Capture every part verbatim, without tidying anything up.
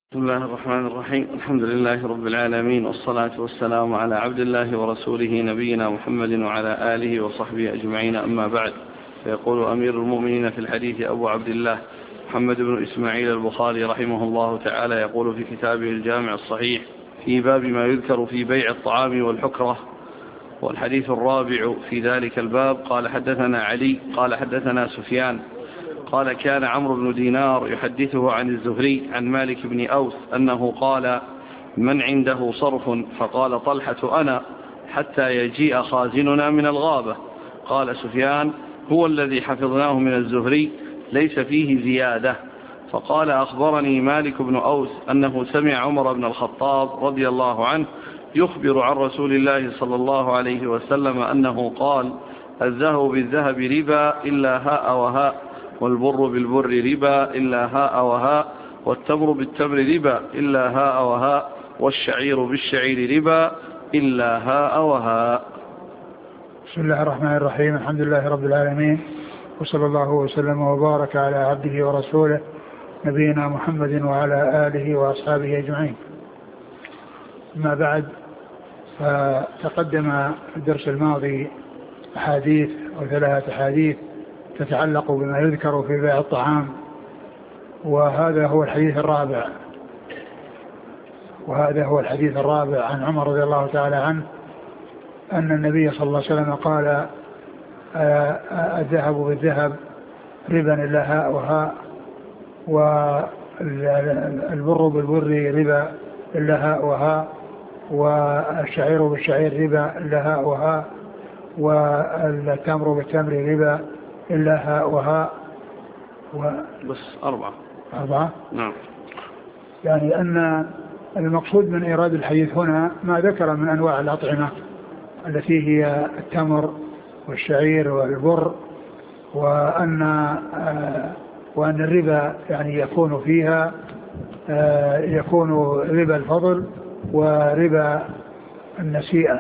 بسم الله الرحمن الرحيم. الحمد لله رب العالمين، والصلاة والسلام على عبد الله ورسوله نبينا محمد وعلى آله وصحبه أجمعين، أما بعد. فيقول أمير المؤمنين في الحديث أبو عبد الله محمد بن إسماعيل البخاري رحمه الله تعالى، يقول في كتابه الجامع الصحيح في باب ما يذكر في بيع الطعام والحكرة، والحديث الرابع في ذلك الباب. قال حدثنا علي قال حدثنا سفيان قال كان عمرو بن دينار يحدثه عن الزهري عن مالك بن أوس أنه قال: من عنده صرف؟ فقال طلحة: أنا، حتى يجيء خازننا من الغابة. قال سفيان: هو الذي حفظناه من الزهري، ليس فيه زيادة. فقال: أخبرني مالك بن أوس أنه سمع عمر بن الخطاب رضي الله عنه يخبر عن رسول الله صلى الله عليه وسلم أنه قال: الذهب بالذهب ربا إلا هاء وهاء، والبر بالبر ربا إلا هاء وهاء، والتمر بالتمر ربا إلا هاء وهاء، والشعير بالشعير ربا إلا هاء وهاء. بسم الله الرحمن الرحيم. الحمد لله رب العالمين، وصلى الله وسلم وبارك على عبده ورسوله نبينا محمد وعلى آله وأصحابه أجمعين. ما بعد، فتقدم في الدرس الماضي أحاديث أو ثلاثة أحاديث تتعلق بما يذكر في بيع الطعام، وهذا هو الحديث الرابع وهذا هو الحديث الرابع عن عمر رضي الله تعالى عنه أن النبي صلى الله عليه وسلم قال: الذهب بالذهب ربا إلا هاء وهاء، والبر بالبر ربا إلا هاء وهاء، والشعير بالشعير ربا إلا هاء وهاء، والتمر بالتمر ربا إلا هاء وهاء. و... بس أربعة أربعة نعم. يعني أن المقصود من إيراد الحديث هنا ما ذكر من أنواع الأطعمة التي هي التمر والشعير والبر، وأن آه وأن الربا يعني يكون فيها آه يكون ربا الفضل وربا النسيئة،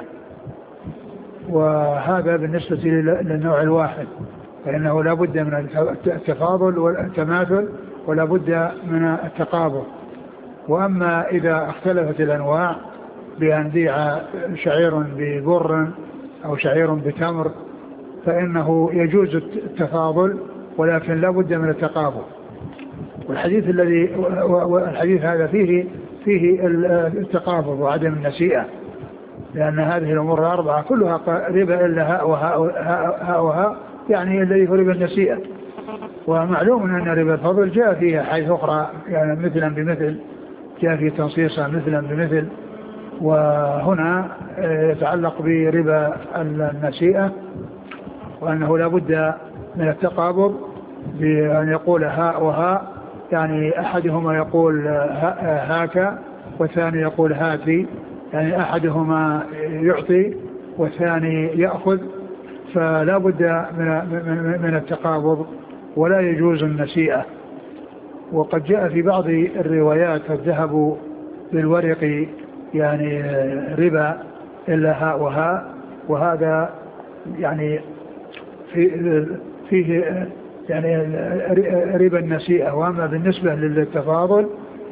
وهذا بالنسبة للنوع الواحد، فإنه لا بد من التفاضل والتماثل ولا بد من التقابل. وأما إذا اختلفت الأنواع بأن بيع شعير ببر أو شعير بتمر فإنه يجوز التفاضل، ولكن لا بد من التقابل. والحديث الذي والحديث هذا فيه فيه التقابل وعدم النسيئة، لأن هذه الأمور الأربعة كلها ربا إلا هاء وهاء وهاء، يعني الذي هو ربا النسيئة. ومعلوم أن ربا الفضل جاء فيها حيث أخرى، يعني مثلا بمثل، جاء في تنصيصا مثلا بمثل، وهنا يتعلق بربا النسيئة، وأنه لا بد من التقابض بأن يقول هاء وهاء، يعني أحدهما يقول هاك والثاني يقول هاتي، يعني أحدهما يعطي والثاني يأخذ، فلا بد من من التقابض ولا يجوز النسيئة. وقد جاء في بعض الروايات الذهب بالورق يعني ربا إلا هاء وهاء، وهذا يعني في فيه يعني ربا النسيئة. وأما بالنسبة للتفاضل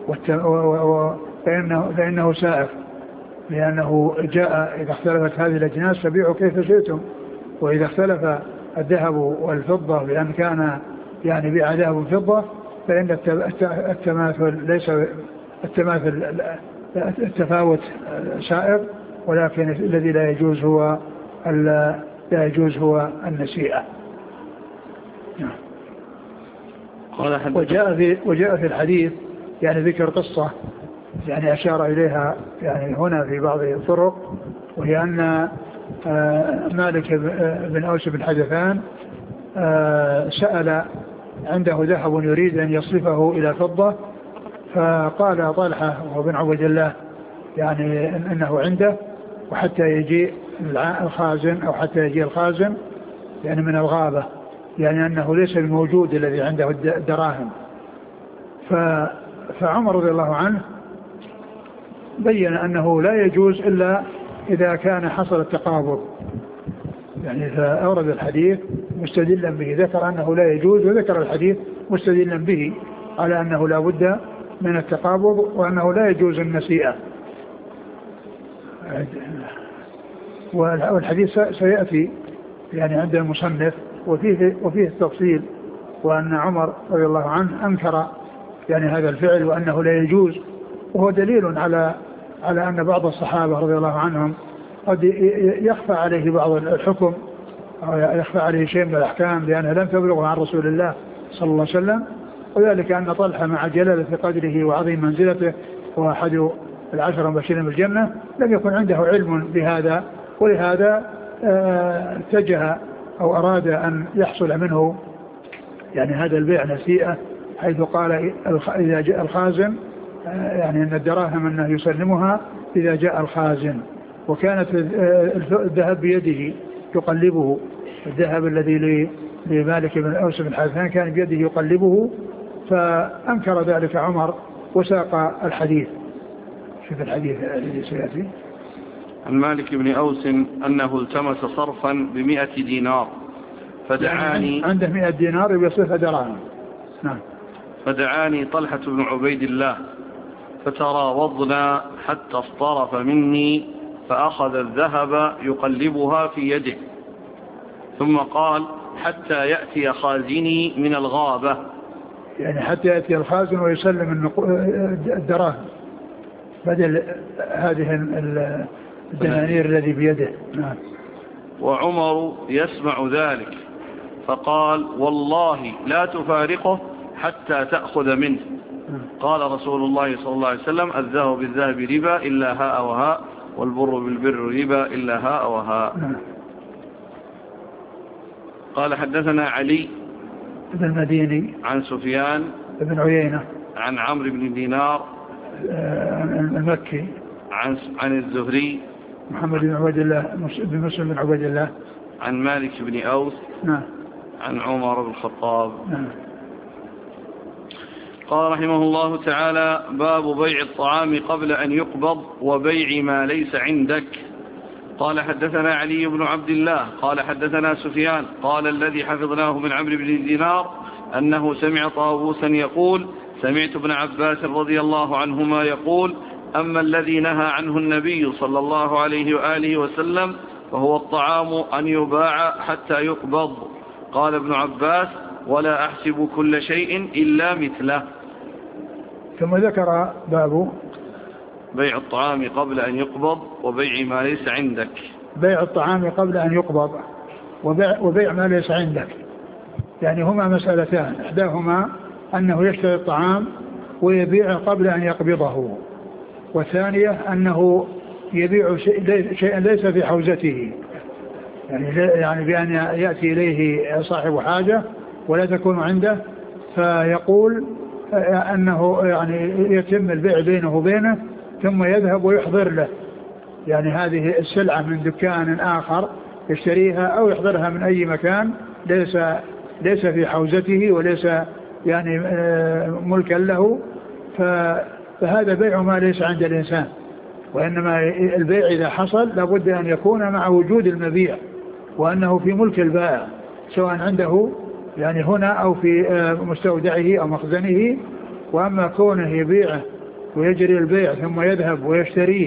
فإنه, فإنه سائغ، لأنه جاء: إذا اختلفت هذه الأجناس فبيعوا كيف شئتم. وإذا اختلف الذهب والفضة بأن كان يعني بيع ذهب وفضة فإن التماثل ليس التماثل التفاوت سائر، ولكن الذي لا يجوز هو لا يجوز هو النسيئة. وجاء في وجاء في الحديث يعني ذكر قصة يعني أشار إليها يعني هنا في بعض الطرق، وهي أن مالك بن أوس بن حدثان سأل عنده ذهب يريد أن يصرفه إلى فضة، فقال طلحة وابن عبد الله يعني أنه عنده، وحتى يجي الخازن أو حتى يجي الخازن يعني من الغابة، يعني أنه ليس الموجود الذي عنده الدراهم. فعمر رضي الله عنه بين أنه لا يجوز إلا إذا كان حصل التقابض، يعني فأورد الحديث مستدلا به، ذكر أنه لا يجوز وذكر الحديث مستدلا به على أنه لا بد من التقابض وأنه لا يجوز النسيئة. والحديث سيأتي يعني عند المصنف وفيه, وفيه التفصيل، وأن عمر رضي الله عنه أنكر يعني هذا الفعل وأنه لا يجوز، وهو دليل على على أن بعض الصحابة رضي الله عنهم قد يخفى عليه بعض الحكم أو يخفى عليه شيء من الأحكام لأنها لم تبلغه عن رسول الله صلى الله عليه وسلم، وذلك أن طلحة مع جلالة قدره وعظيم منزلته هو أحد العشر المبشرين بالجنة لم يكن عنده علم بهذا، ولهذا اتجه أو أراد أن يحصل منه يعني هذا البيع نسيئة، حيث قال إذا جاء الخازن يعني أن الدراهم أنه يسلمها إذا جاء الخازن. وكانت الذهب بيده يقلبه، الذهب الذي لمالك بن أوس بن حارثة كان بيده يقلبه، فأنكر ذلك عمر وساق الحديث. شوف الحديث الذي سيأتي عن مالك بن أوس أنه التمس صرفا بمئة دينار فدعاني يعني عنده مئة دينار يصرف دراهم. نعم. فدعاني طلحة بن عبيد الله فتراوضنا حتى اصطرف مني فأخذ الذهب يقلبها في يده ثم قال حتى يأتي خازني من الغابة، يعني حتى يأتي الخازن ويسلم الدراهم بدل هذه الدنانير الذي بيده. نعم. وعمر يسمع ذلك فقال والله لا تفارقه حتى تأخذ منه. قال رسول الله صلى الله عليه وسلم الذهب بالذهب ربا إلا هاء وهاء والبر بالبر ربا إلا هاء وهاء. قال حدثنا علي بن المديني عن سفيان بن عيينة عن عمرو بن دينار المكي عن عن الزهري محمد بن عبد الله بن مسلم بن عبد الله عن مالك بن أوس نعم عن عمر بن الخطاب. نعم. قال رحمه الله تعالى باب بيع الطعام قبل أن يقبض وبيع ما ليس عندك. قال حدثنا علي بن عبد الله قال حدثنا سفيان قال الذي حفظناه من عمرو بن دينار أنه سمع طاووسا يقول سمعت ابن عباس رضي الله عنهما يقول أما الذي نهى عنه النبي صلى الله عليه وآله وسلم فهو الطعام أن يباع حتى يقبض. قال ابن عباس ولا أحسب كل شيء إلا مثله. ثم ذكر باب بيع الطعام قبل أن يقبض وبيع ما ليس عندك. بيع الطعام قبل أن يقبض وبيع, وبيع ما ليس عندك، يعني هما مسألتان، إحداهما أنه يشتري الطعام ويبيعه قبل أن يقبضه، والثانية أنه يبيع شيئا ليس في حوزته، يعني يعني بأن يأتي إليه صاحب حاجة ولا تكون عنده فيقول أنه يعني يتم البيع بينه وبينه ثم يذهب ويحضر له يعني هذه السلعة من دكان آخر يشتريها أو يحضرها من أي مكان ليس ليس في حوزته وليس يعني ملكا له، فهذا بيع ما ليس عند الإنسان. وإنما البيع إذا حصل لابد أن يكون مع وجود المبيع وأنه في ملك البائع سواء عنده يعني هنا أو في مستودعه أو مخزنه. وأما كونه يبيعه ويجري البيع ثم يذهب ويشتريه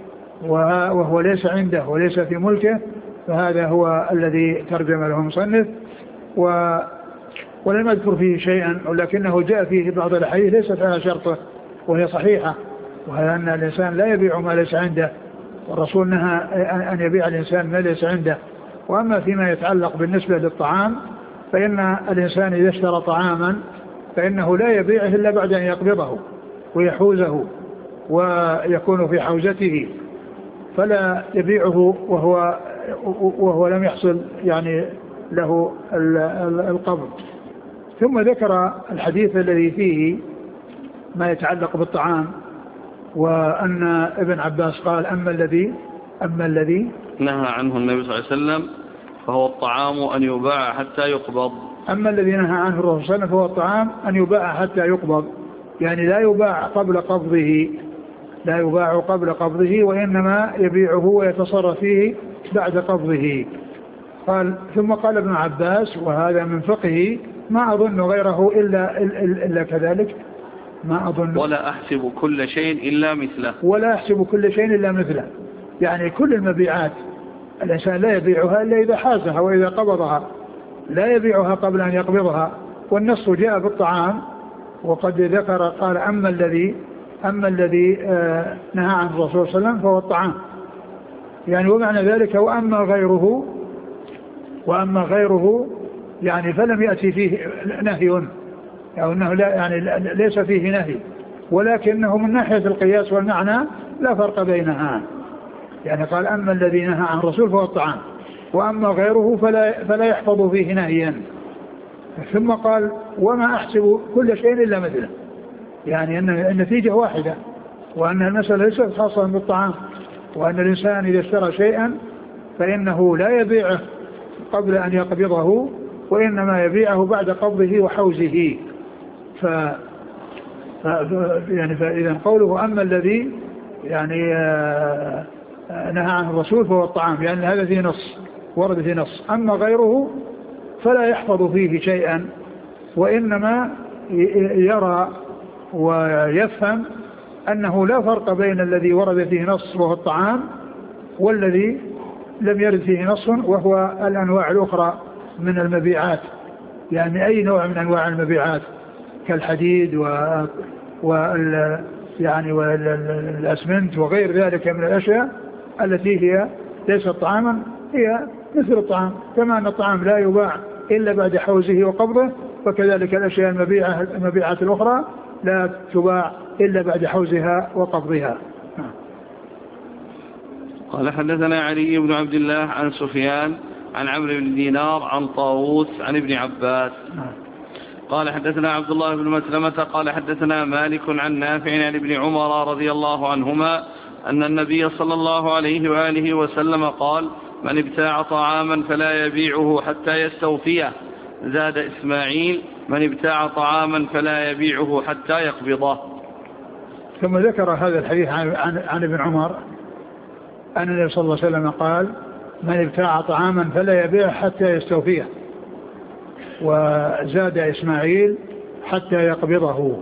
وهو ليس عنده وليس في ملكه فهذا هو الذي ترجم له المصنف و ولم يذكر فيه شيئا، ولكنه جاء فيه بعض الأحاديث ليست على شرطه وهي صحيحة، وهي أن الإنسان لا يبيع ما ليس عنده، والرسول نهى أن يبيع الإنسان ما ليس عنده. وأما فيما يتعلق بالنسبة للطعام فإن الإنسان إذا اشترى طعاما فإنه لا يبيعه إلا بعد أن يقبضه ويحوزه ويكون في حوزته، فلا يبيعه وهو وهو لم يحصل يعني له القبض. ثم ذكر الحديث الذي فيه ما يتعلق بالطعام، وأن ابن عباس قال أما الذي أما الذي نهى عنه النبي صلى الله عليه وسلم فهو الطعام أن يباع حتى يقبض. أما الذي نهى عنه الرسول صلى الله عليه وسلم فهو الطعام أن يباع حتى يقبض، يعني لا يباع قبل قبضه لا يباع قبل قبضه وإنما يبيعه ويتصرف فيه بعد قبضه. قال ثم قال ابن عباس وهذا من فقهه ما أظن غيره إلا, إلا, إلا كذلك ما أظن ولا أحسب كل شيء إلا مثله ولا أحسب كل شيء إلا مثله. يعني كل المبيعات الإنسان لا يبيعها إلا إذا حازها وإذا قبضها، لا يبيعها قبل أن يقبضها. والنص جاء بالطعام، وقد ذكر قال أما الذي أما الذي آه نهى عن الرسول صلى الله عليه وسلم فهو الطعام. يعني ومعنى ذلك وأما غيره وأما غيره يعني فلم يأتي فيه نهي، أو أنه لا يعني ليس فيه نهي، ولكنه من ناحية القياس والمعنى لا فرق بينها. يعني قال أما الذي نهى عن الرسول فهو الطعام، وأما غيره فلا, فلا يحفظ فيه نهيا. ثم قال وما أحسب كل شيء إلا مثله، يعني أن النتيجة واحدة، وأن المسألة ليست خاصة بالطعام، وأن الإنسان إذا اشترى شيئا فإنه لا يبيعه قبل أن يقبضه، وإنما يبيعه بعد قبضه وحوزه. ف... ف... يعني فإذا قوله أما الذي يعني آه... نهى عن الرسول فهو الطعام، يعني هذا فيه نص، ورد فيه نص. أما غيره فلا يحفظ فيه شيئا، وإنما يرى ويفهم أنه لا فرق بين الذي ورد فيه نص وهو الطعام والذي لم يرد فيه نص وهو الأنواع الأخرى من المبيعات. يعني أي نوع من أنواع المبيعات كالحديد و... وال... يعني والأسمنت وغير ذلك من الأشياء التي هي ليست طعاما هي مثل الطعام، كما أن الطعام لا يباع إلا بعد حوزه وقبضه، فكذلك الأشياء المبيعة المبيعات الأخرى لا تباع إلا بعد حوزها وقبضها. قال حدثنا علي بن عبد الله عن سفيان عن عمرو بن دينار عن طاووس عن ابن عباس قال حدثنا عبد الله بن مسلمة قال حدثنا مالك عن نافع عن ابن عمر رضي الله عنهما أن النبي صلى الله عليه وآله وسلم قال من ابتاع طعاما فلا يبيعه حتى يستوفيه. زاد إسماعيل من ابتاع طعاما فلا يبيعه حتى يقبضه. ثم ذكر هذا الحديث عن, عن, عن ابن عمر أن النبي صلى الله عليه وسلم قال من ابتاع طعاما فلا يبيعه حتى يستوفيه. وزاد إسماعيل حتى يقبضه.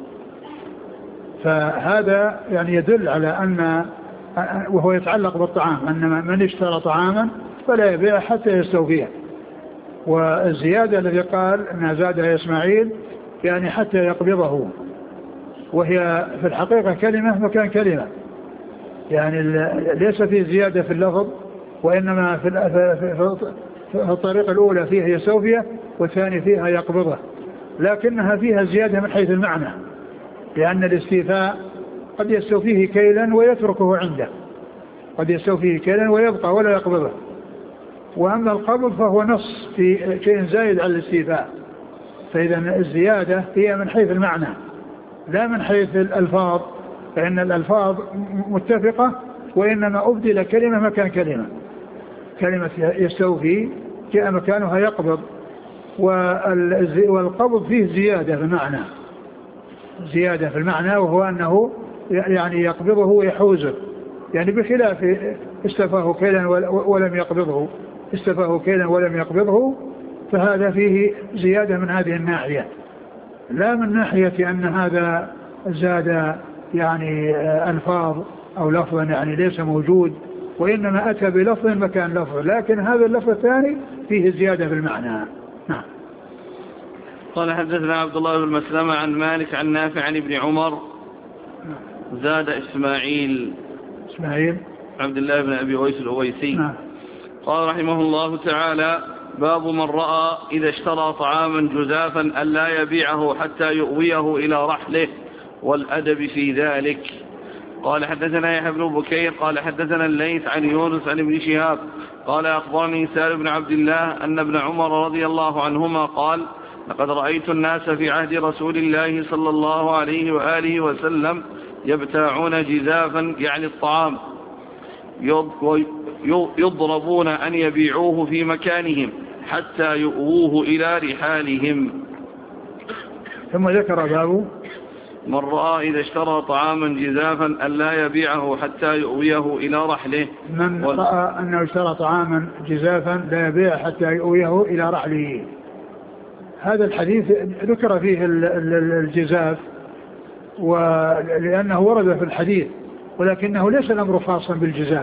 فهذا يعني يدل على أن، وهو يتعلق بالطعام، أن من اشترى طعاما فلا يبيع حتى يستوفيه. والزيادة الذي قال أن زادها إسماعيل يعني حتى يقبضه، وهي في الحقيقة كلمة مكان كلمة، يعني ليس فيه زيادة في اللفظ، وإنما في في الطريقة الأولى فيها يستوفيه والثاني فيها يقبضه، لكنها فيها زيادة من حيث المعنى، لأن الاستيفاء قد يستوفيه كيلا ويتركه عنده، قد يستوفيه كيلا ويبقى ولا يقبضه. وأما القبض فهو نص في شيء زائد على الاستيفاء. فإذا الزيادة هي من حيث المعنى لا من حيث الألفاظ، فإن الألفاظ متفقة، وإنما أبدل كلمة مكان كلمة. كلمة يستوفي جاء مكانها يقبض، والقبض فيه زيادة في المعنى، زيادة في المعنى، وهو أنه يعني يقبضه ويحوزه، يعني بخلاف استفاه كيلا ولم يقبضه، استفاه كيلا ولم يقبضه، فهذا فيه زيادة من هذه الناحية، لا من ناحية أن هذا زاد يعني ألفاظ أو لفظا يعني ليس موجود، وإنما أتى بلفظ مكان لفظ، لكن هذا اللفظ الثاني فيه زيادة في المعنى. نعم. قال حدثنا عبد الله بن مسلمة عن مالك عن نافع عن ابن عمر. زاد إسماعيل إسماعيل عبد الله بن أبي أويس الأويسي. نعم. قال رحمه الله تعالى باب من رأى إذا اشترى طعاما جزافا ألا يبيعه حتى يؤويه إلى رحله والأدب في ذلك. قال حدثنا يحيى بن بكير قال حدثنا الليث عن يونس عن ابن شهاب قال أخبرني سالم بن عبد الله أن ابن عمر رضي الله عنهما قال لقد رأيت الناس في عهد رسول الله صلى الله عليه وآله وسلم يبتاعون جزافا يعني الطعام يضربون أن يبيعوه في مكانهم حتى يؤووه إلى رحالهم. ثم ذكر باب من رأى إذا اشترى طعاما جزافا ألا يبيعه حتى يؤويه إلى رحله. من رأى أنه اشترى طعاما جزافا لا يبيع حتى يؤويه إلى رحله. هذا الحديث ذكر فيه الجزاف ولأنه ورد في الحديث، ولكنه ليس الأمر خاصا بالجزاف.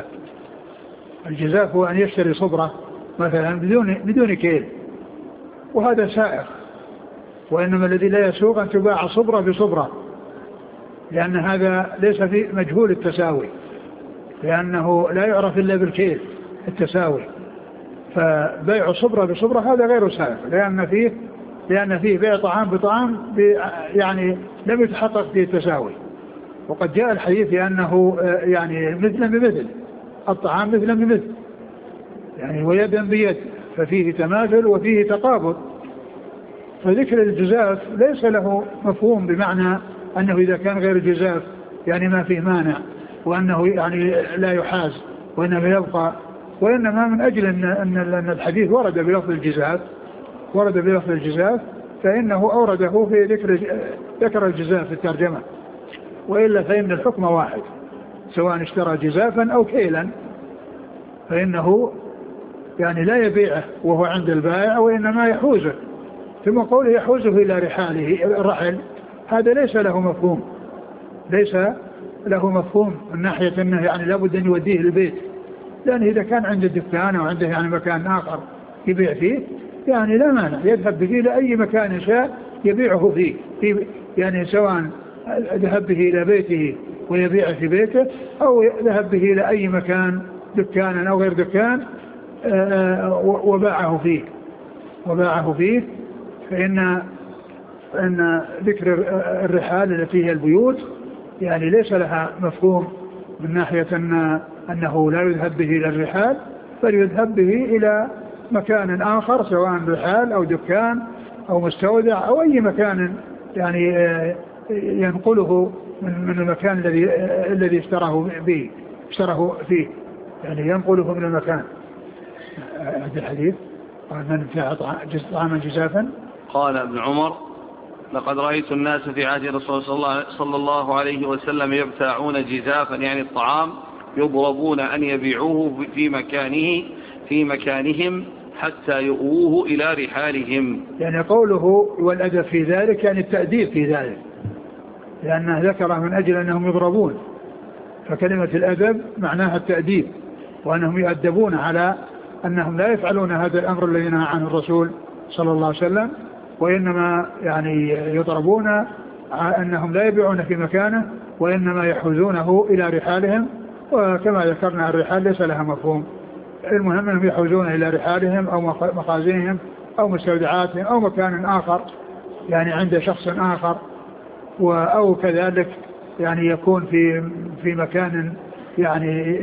الجزاف هو أن يشتري صبرة مثلا بدون بدون كيل، وهذا سائغ. وإنما الذي لا يسوغ أن تباع صبرة بصبرة، لأن هذا ليس في مجهول التساوي، لأنه لا يعرف إلا بالكيل التساوي. فبيع صبرة بصبرة هذا غير سائغ، لأن فيه لأن فيه بيع طعام بطعام يعني لم يتحقق فيه التساوي. وقد جاء الحديث أنه يعني مثلا بمثل، الطعام مثلا بمثل، يعني ويدا بيد، ففيه تماثل وفيه تقابل. فذكر الجزاف ليس له مفهوم بمعنى أنه إذا كان غير جزاف يعني ما فيه مانع، وأنه يعني لا يحاز وإنه يبقى، وإنما من أجل أن, أن الحديث ورد بلفظ الجزاف ورد بلفظ الجزاف فإنه أورده في ذكر ذكر الجزاف في الترجمة، وإلا فإن الحكم واحد، سواء اشترى جزافا أو كيلا فإنه يعني لا يبيعه وهو عند البائع، وإنما يحوزه. ثم قوله يحوزه إلى رحاله الرحل، هذا ليس له مفهوم ليس له مفهوم من ناحية أنه يعني لابد أن يوديه البيت، لأن إذا كان عنده دكان أو عنده يعني مكان آخر يبيع فيه يعني لا مانع، يذهب به لأي مكان شاء يبيعه فيه، في يعني سواء ذهب به إلى بيته ويبيع في بيته، أو ذهب به إلى أي مكان دكان أو غير دكان وباعه فيه وباعه فيه فإن أن ذكر الرحال التي هي البيوت يعني ليس لها مفهوم من ناحية أن أنه لا يذهب به إلى الرحال، بل يذهب به إلى مكان آخر، سواء رحال أو دكان أو مستودع أو أي مكان يعني ينقله من المكان الذي الذي اشتراه به اشتراه فيه، يعني ينقله من المكان. هذا الحديث من ابتاع طعاما جزافا. قال ابن عمر: لقد رأيت الناس في عهد رسول الله صلى الله عليه وسلم يبتاعون جزافا يعني الطعام، يضربون أن يبيعوه في مكانه في مكانهم حتى يؤوه إلى رحالهم. يعني قوله والأدب في ذلك يعني التأديب في ذلك، لأنه ذكره من أجل أنهم يضربون، فكلمة الأدب معناها التأديب، وأنهم يؤدبون على أنهم لا يفعلون هذا الأمر الذي نهى عنه الرسول صلى الله عليه وسلم، وإنما يعني يضربون أنهم لا يبيعون في مكانه، وإنما يحوزونه إلى رحالهم. وكما ذكرنا الرحال ليس لها مفهوم، المهم أنهم يحوزون إلى رحالهم أو مخازنهم أو مستودعاتهم أو مكان آخر يعني عند شخص آخر، أو كذلك يعني يكون في في مكان يعني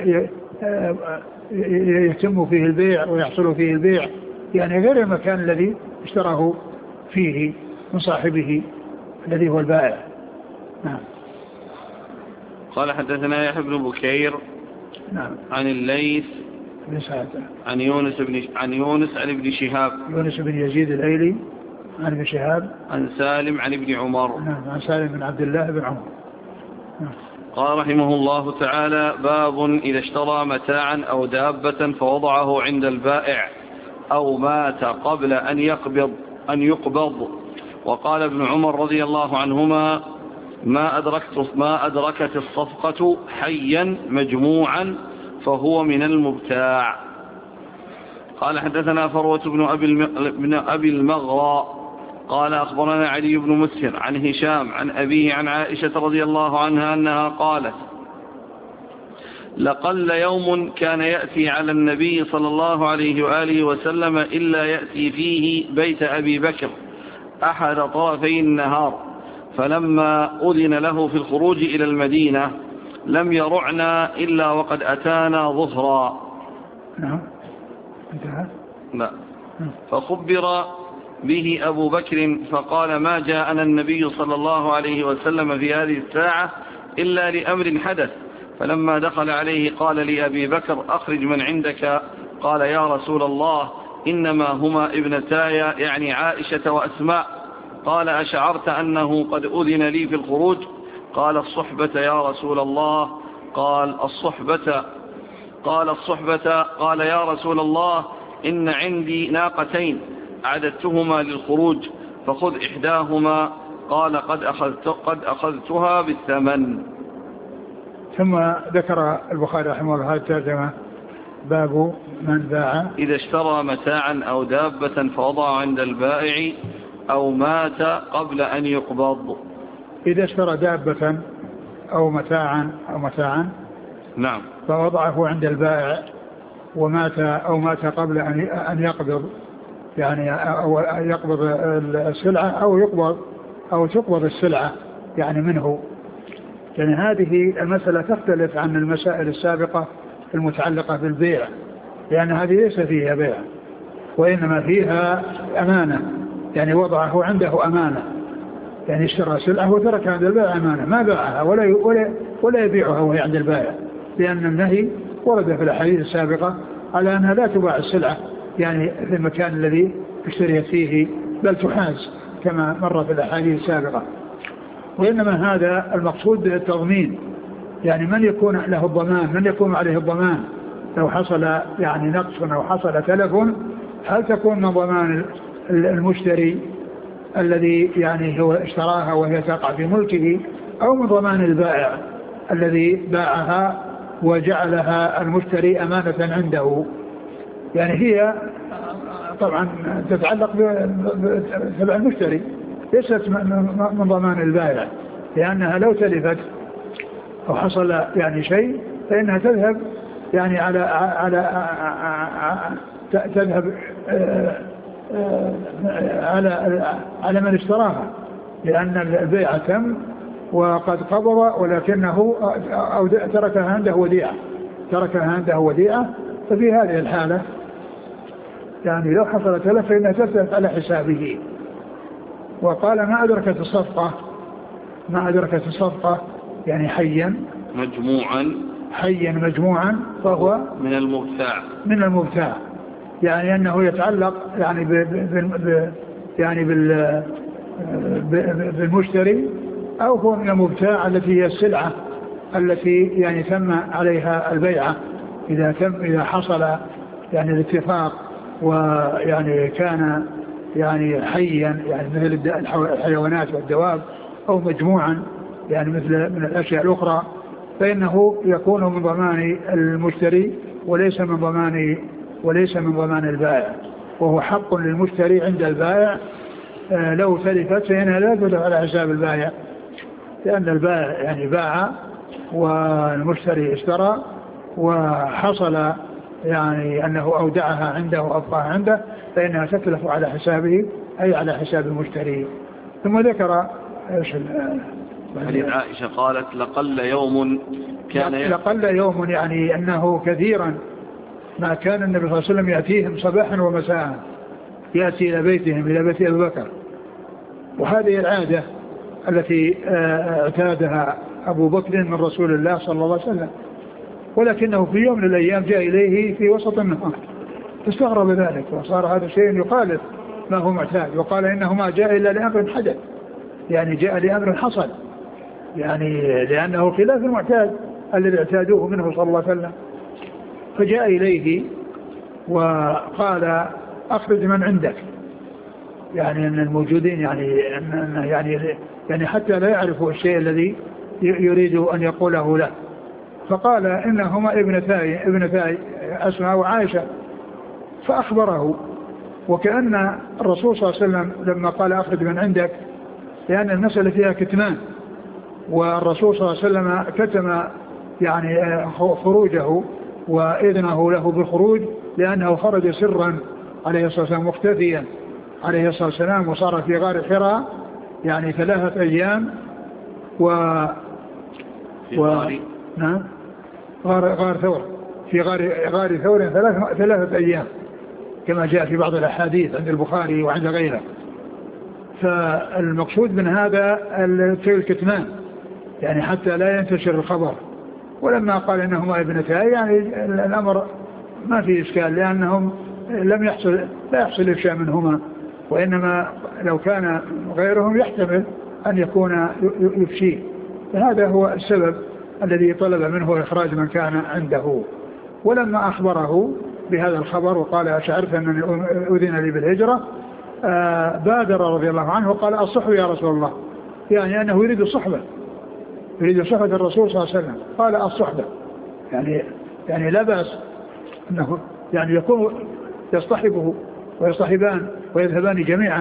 يتم فيه البيع ويحصل فيه البيع، يعني غير المكان الذي اشتراه فيه من صاحبه الذي هو البائع. نعم. قال: حدثنا يحيى بن بكير نعم عن الليث بن سعد عن يونس بن عن يونس عن ابن شهاب يونس بن يزيد الايلي عن ابن شهاب عن سالم عن ابن عمر. نعم عن سالم بن عبد الله بن عمر. نعم. قال رحمه الله تعالى: باب إذا اشترى متاعا أو دابة فوضعه عند البائع أو مات قبل أن يقبض أن يقبض. وقال ابن عمر رضي الله عنهما: ما أدركت ما أدركت الصفقة حيا مجموعا فهو من المبتاع. قال: حدثنا فروة بن أبي بن أبي المغرى قال: أخبرنا علي بن مسهر عن هشام عن أبيه عن عائشة رضي الله عنها أنها قالت: لقل يوم كان يأتي على النبي صلى الله عليه وآله وسلم إلا يأتي فيه بيت أبي بكر أحد طرفي النهار، فلما أذن له في الخروج إلى المدينة لم يرعنا إلا وقد أتانا ظهرا. نعم. انتهى. لا. فخبر به أبو بكر فقال: ما جاءنا النبي صلى الله عليه وسلم في هذه الساعة إلا لأمر حدث. فلما دخل عليه قال لأبي بكر: أخرج من عندك. قال: يا رسول الله إنما هما ابنتاي يعني عائشة وأسماء. قال: أشعرت أنه قد أذن لي في الخروج؟ قال: الصحبة يا رسول الله. قال: الصحبة قال الصحبة قال: يا رسول الله إن عندي ناقتين أعددتهما للخروج، فخذ إحداهما قال قد, أخذت قد أخذتها بالثمن. ثم ذكر البخاري رحمه الله هذه الترجمة: باب من باع إذا اشترى متاعا أو دابة فوضع عند البائع أو مات قبل أن يقبض. إذا اشترى دابة أو متاعا أو متاعا نعم فوضعه عند البائع ومات أو مات قبل أن يقبض، يعني أو يقبض السلعة أو يقبض أو تقبض السلعة يعني منه. يعني هذه المسألة تختلف عن المسائل السابقة المتعلقة بالبيع، لأن هذه ليس فيها بيع وإنما فيها أمانة، يعني وضعه عنده أمانة، يعني اشترى سلعة وتركها عند البائع أمانة، ما باعها ولا ولا ولا يبيعها وهي عند البائع، لأن النهي ورد في الأحاديث السابقة على أنها لا تباع السلعة يعني في المكان الذي اشتريت فيه، بل تحاز كما مر في الأحاديث السابقة. وإنما هذا المقصود بالتضمين، يعني من يكون له الضمان، من يكون عليه الضمان لو حصل يعني نقص أو حصل تلف، هل تكون من ضمان المشتري الذي يعني هو اشتراها وهي تقع في ملكه، أو من ضمان البائع الذي باعها وجعلها المشتري أمانة عنده. يعني هي طبعا تتعلق بتبع المشتري، ليست من ضمان البائع، لأنها لو تلفت أو حصل يعني شيء فإنها تذهب يعني على على تذهب على على من اشتراها، لأن البيع تم وقد قبض ولكنه أو تركها عنده وديعة تركها عنده وديعة ففي هذه الحالة يعني لو حصل تلف فإنها تثبت على حسابه. وقال ما أدركت الصفقة ما أدركت الصفقة يعني حيا مجموعا حيا مجموعا فهو من المبتاع من المبتاع، يعني أنه يتعلق يعني ب ب يعني بال بالمشتري، أو هو من المبتاع التي هي السلعة التي يعني تم عليها البيعة إذا تم إذا حصل يعني الاتفاق ويعني كان يعني حيا يعني مثل الحيوانات والدواب، أو مجموعا يعني مثل من الأشياء الأخرى، فإنه يكون من ضمان المشتري وليس من ضمان وليس من ضمان البائع، وهو حق للمشتري عند البائع. آه لو تلفت فإنها لا تدفع على حساب البائع، لأن البائع يعني باع والمشتري اشترى وحصل يعني أنه أودعها عنده وأبقاها عنده، فإنها تتلف على حسابه أي على حساب المشتري. ثم ذكر ايش حديث عائشة قالت لقل يوم كان لقل يوم يعني أنه كثيرا ما كان النبي صلى الله عليه وسلم يأتيهم صباحا ومساء، يأتي إلى بيتهم إلى بيت أبي بكر، وهذه العادة التي اعتادها أبو بكر من رسول الله صلى الله عليه وسلم، ولكنه في يوم من الأيام جاء إليه في وسط النهار فاستغرب ذلك، وصار هذا شيء يخالف ما هو معتاد، وقال إنه ما جاء إلا لأمر حدث، يعني جاء لأمر حصل، يعني لأنه خلاف المعتاد الذي اعتادوه منه صلى الله عليه وسلم. فجاء إليه وقال أخرج من عندك، يعني أن الموجودين يعني يعني يعني حتى لا يعرفوا الشيء الذي يريد أن يقوله له. فقال إنهما ابنتاي ابنتاي أسماء وعائشة، فأخبره، وكأن الرسول صلى الله عليه وسلم لما قال أخرج من عندك لأن المسألة فيها كتمان، والرسول صلى الله عليه وسلم كتم يعني خروجه وإذنه له بالخروج، لأنه خرج سرا عليه الصلاة والسلام مختفيا عليه الصلاة والسلام، وصار في غار حراء يعني ثلاثة أيام و في غار نعم غار غار ثور في غار غار ثور ثلاثة ثلاثة أيام كما جاء في بعض الأحاديث عند البخاري وعند غيره. فالمقصود من هذا الكتمان يعني حتى لا ينتشر الخبر. ولما قال إنهما ابنتاي يعني الأمر ما في إشكال، لأنهم لم يحصل لا يحصل إفشاء منهما، وإنما لو كان غيرهم يحتمل أن يكون يفشيه، فهذا هو السبب الذي طلب منه إخراج من كان عنده. ولما أخبره بهذا الخبر وقال أشعرت أنني أذن لي بالهجرة، آه بادر رضي الله عنه وقال أصحوا يا رسول الله، يعني أنه يريد الصحبة، يريد صحبة الرسول صلى الله عليه وسلم. قال الصحبة يعني يعني لا بأس أنه يعني يكون يصطحبه ويصطحبان ويذهبان جميعا.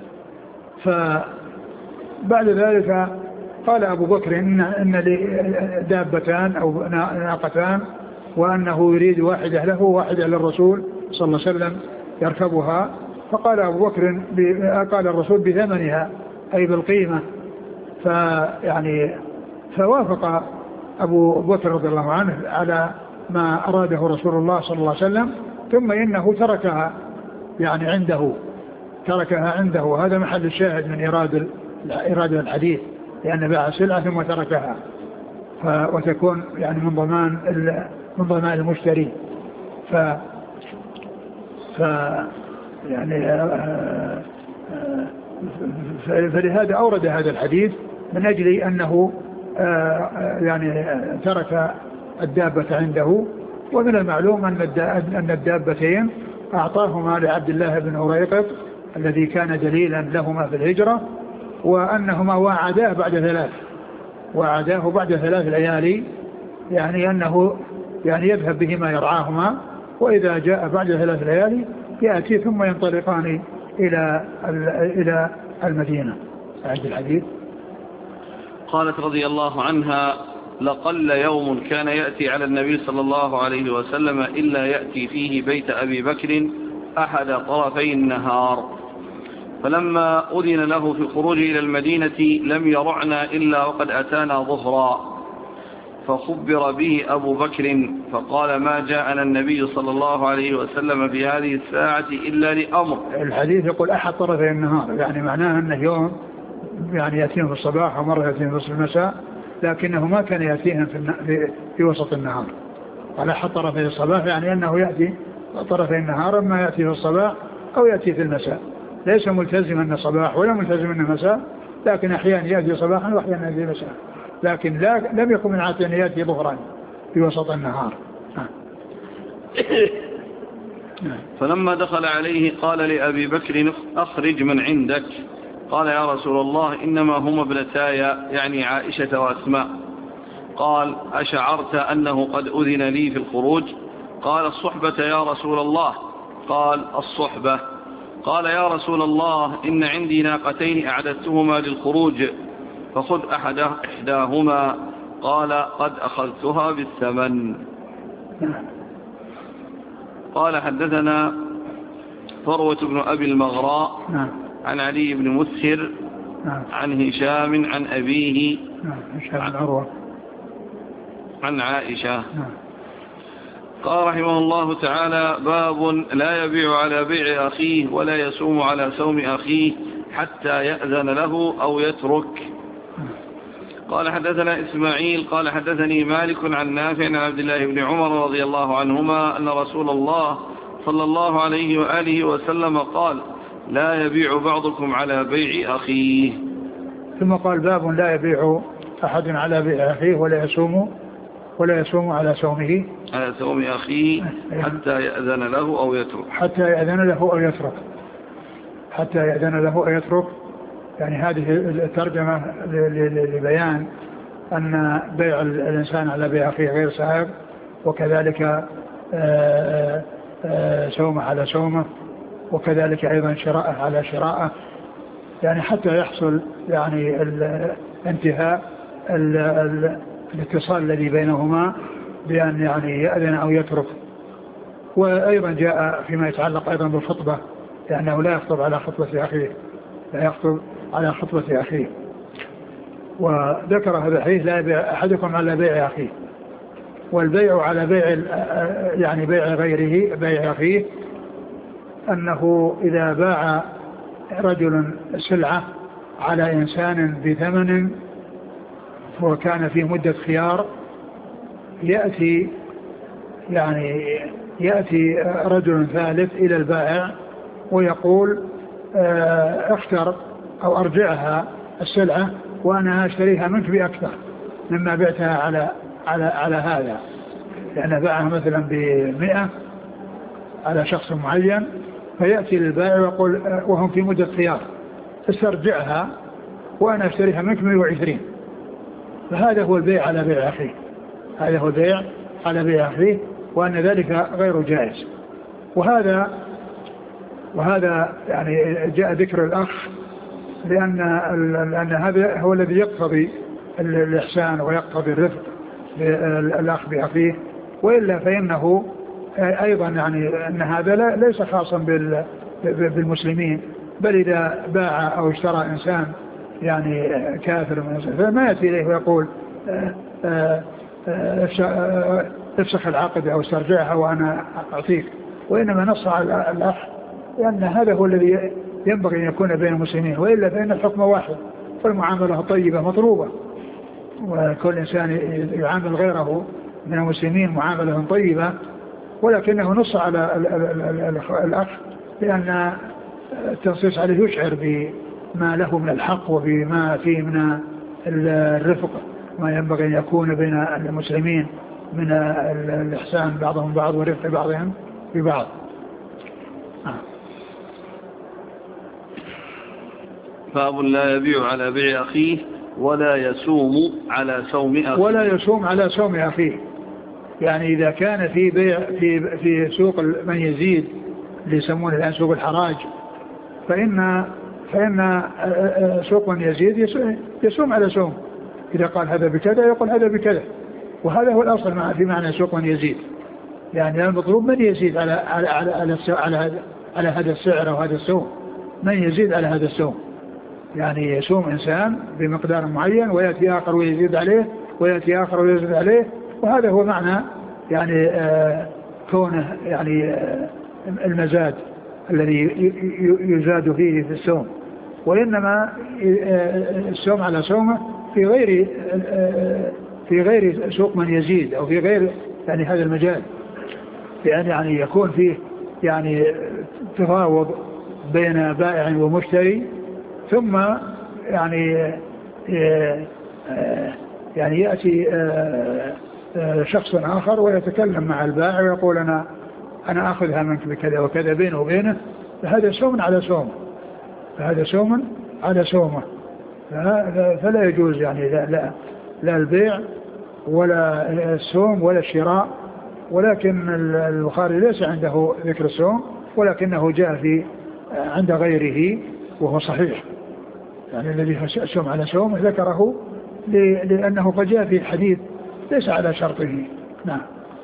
فبعد ذلك قال أبو بكر إن, إن لي دابتان أو ناقتان وأنه يريد واحدة له وواحدة للرسول صلى الله عليه وسلم يركبها. فقال أبو بكر قال الرسول بثمنها أي بالقيمة. فيعني فوافق أبو بكر رضي الله عنه على ما أراده رسول الله صلى الله عليه وسلم. ثم إنه تركها يعني عنده، تركها عنده، وهذا محل الشاهد من إرادة إرادة الحديث، لأن باع سلعة ثم تركها وتكون يعني من ضمان من ضمان المشتري. ف ف يعني فلهذا أورد هذا الحديث من أجل أنه يعني ترك الدابة عنده. ومن المعلوم أن الدابتين أعطاهما لعبد الله بن أريقط الذي كان دليلا لهما في الهجرة، وأنهما وعداه بعد ثلاث وعداه بعد ثلاث ليالي، يعني أنه يعني يذهب بهما يرعاهما، وإذا جاء بعد ثلاث ليالي يأتي ثم ينطلقان إلى إلى المدينة. عند الحديث قالت رضي الله عنها: لقل يوم كان يأتي على النبي صلى الله عليه وسلم إلا يأتي فيه بيت أبي بكر أحد طرفي النهار، فلما أذن له في الخروج إلى المدينة لم يرعنا إلا وقد أتانا ظهرا، فخبر به أبو بكر فقال: ما جاءنا النبي صلى الله عليه وسلم في هذه الساعة إلا لأمر. الحديث يقول أحد طرفي النهار، يعني معناه أنه يوم يعني يأتيهم في الصباح ومرة يأتيهم في المساء، لكنه ما كان يأتيهم في, في, في وسط النهار. على أحد طرفي الصباح يعني أنه يأتي طرفي النهار، ما يأتي في الصباح أو يأتي في المساء، ليس ملتزما أن صباح ولا ملتزم أن مساء، لكن أحيانا يأتي صباحا وأحيانا يأتي مساء، لكن لا لم يكن من عادة أن يأتي ظهرا في وسط النهار. فلما دخل عليه قال لأبي بكر: أخرج من عندك. قال: يا رسول الله إنما هما ابنتاي، يعني عائشة وأسماء. قال: أشعرت أنه قد أذن لي في الخروج؟ قال: الصحبة يا رسول الله. قال: الصحبة. قال: يا رسول الله إن عندي ناقتين أعددتهما للخروج، فخذ أحد إحداهما. قال: قد أخذتها بالثمن. قال: حدثنا فروة بن أبي المغراء عن علي بن مسهر عن هشام عن أبيه عن عروة عن عائشة. قال رحمه الله تعالى: باب لا يبيع على بيع أخيه ولا يسوم على سوم أخيه حتى يأذن له أو يترك. قال: حدثنا إسماعيل قال: حدثني مالك عن نافع عن عبد الله بن عمر رضي الله عنهما أن رسول الله صلى الله عليه وآله وسلم قال: لا يبيع بعضكم على بيع أخيه. ثم قال: باب لا يبيع أحد على بيع أخيه ولا يسوم ولا يسوم على سومه على سوم أخيه حتى يأذن له أو يترك. حتى يأذن له أو يترك حتى يأذن له أو يترك يعني هذه الترجمة لبيان أن بيع الإنسان على بيع أخيه غير سائغ، وكذلك سومه على سومه، وكذلك أيضا شراءه على شراءه، يعني حتى يحصل يعني انتهاء الاتصال الذي بينهما بأن يعني يأذن أو يترك. وأيضا جاء فيما يتعلق أيضا بالخطبة، لأنه لا يخطب على خطبة أخيه لا يخطب على خطبة أخيه. وذكر هذا الحديث: لا يبيع أحدكم على بيع أخيه. والبيع على بيع يعني بيع غيره بيع أخيه أنه إذا باع رجل سلعة على إنسان بثمن وكان في مدة خيار، يأتي يعني يأتي رجل ثالث إلى البائع ويقول: اختر أو أرجعها السلعة وأنا أشتريها منك بأكثر مما بعتها على على على هذا، لأن باعها مثلا بمئة على شخص معين، فيأتي للبائع ويقول وهم في مدة خيار: استرجعها وأنا أشتريها منك مئة وعشرين. فهذا هو البيع على بيع أخيه، هذا هو البيع على بيع أخيه، وأن ذلك غير جائز. وهذا وهذا يعني جاء ذكر الأخ لأن لأن هذا هو الذي يقتضي الإحسان ويقتضي الرفق الأخ بأخيه، وإلا فإنه أيضا يعني أن هذا ليس خاصا بالمسلمين، بل إذا باع أو اشترى إنسان يعني كافر فما يأتي إليه ويقول افسخ العقد أو استرجعها وأنا أعطيك، وإنما نص على الأخ لأن هذا هو الذي ينبغي أن يكون بين المسلمين، وإلا فإن الحكم واحد، فالمعاملة طيبة مطلوبة، وكل إنسان يعامل غيره من المسلمين معاملة طيبة، ولكنه نص على الأخ لأن التنصيص عليه يشعر بما له من الحق وبما فيه من الرفق، ما ينبغي أن يكون بين المسلمين من الإحسان بعضهم بعض ورفق بعضهم ببعض. آه. باب لا يبيع على بيع أخيه ولا يسوم على سوم أخيه، ولا يسوم على سوم أخيه. يعني إذا كان في بيع في في سوق من يزيد اللي يسمونه الآن سوق الحراج، فإن فإن سوق من يزيد يسوم على سوم، إذا قال هذا بكذا يقول هذا بكذا، وهذا هو الأصل في معنى سوق من يزيد. يعني المطلوب من يزيد على على على على, على, على هذا السعر أو هذا السوم، من يزيد على هذا السوم. يعني يسوم إنسان بمقدار معين ويأتي آخر ويزيد عليه ويأتي آخر ويزيد عليه، وهذا هو معنى يعني آه كونه يعني آه المزاد الذي يزاد فيه في السوم. وإنما آه السوم على سومه في غير آه في غير سوق من يزيد أو في غير يعني هذا المجال، يعني يعني يكون فيه يعني تفاوض بين بائع ومشتري، ثم يعني يعني يأتي شخص آخر ويتكلم مع البائع ويقول أنا أنا أخذها منك بكذا وكذا بينه وبينه، فهذا سوم على سوم، فهذا سوم على سومه، فلا يجوز يعني لا, لا, لا البيع ولا السوم ولا الشراء. ولكن البخاري ليس عنده ذكر السوم، ولكنه جاء في عند غيره وهو صحيح، يعني الذي سوم على سوم ذكره لأنه قد جاء في الحديث ليس على شرطه. نعم.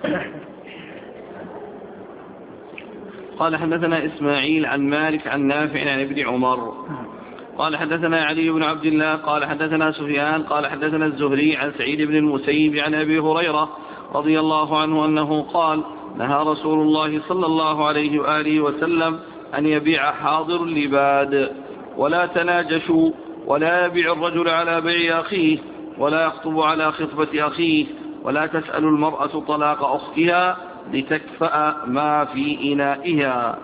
قال حدثنا إسماعيل عن مالك عن نافع عن ابن عمر قال حدثنا علي بن عبد الله قال حدثنا سفيان قال حدثنا الزهري عن سعيد بن المسيب عن أبي هريرة رضي الله عنه أنه قال نهى رسول الله صلى الله عليه وآله وسلم أن يبيع حاضر لباد، ولا تناجشوا، ولا يبيع الرجل على بيع أخيه، ولا يخطب على خطبة أخيه، ولا تسأل المرأة طلاق أختها لتكفأ ما في إنائها.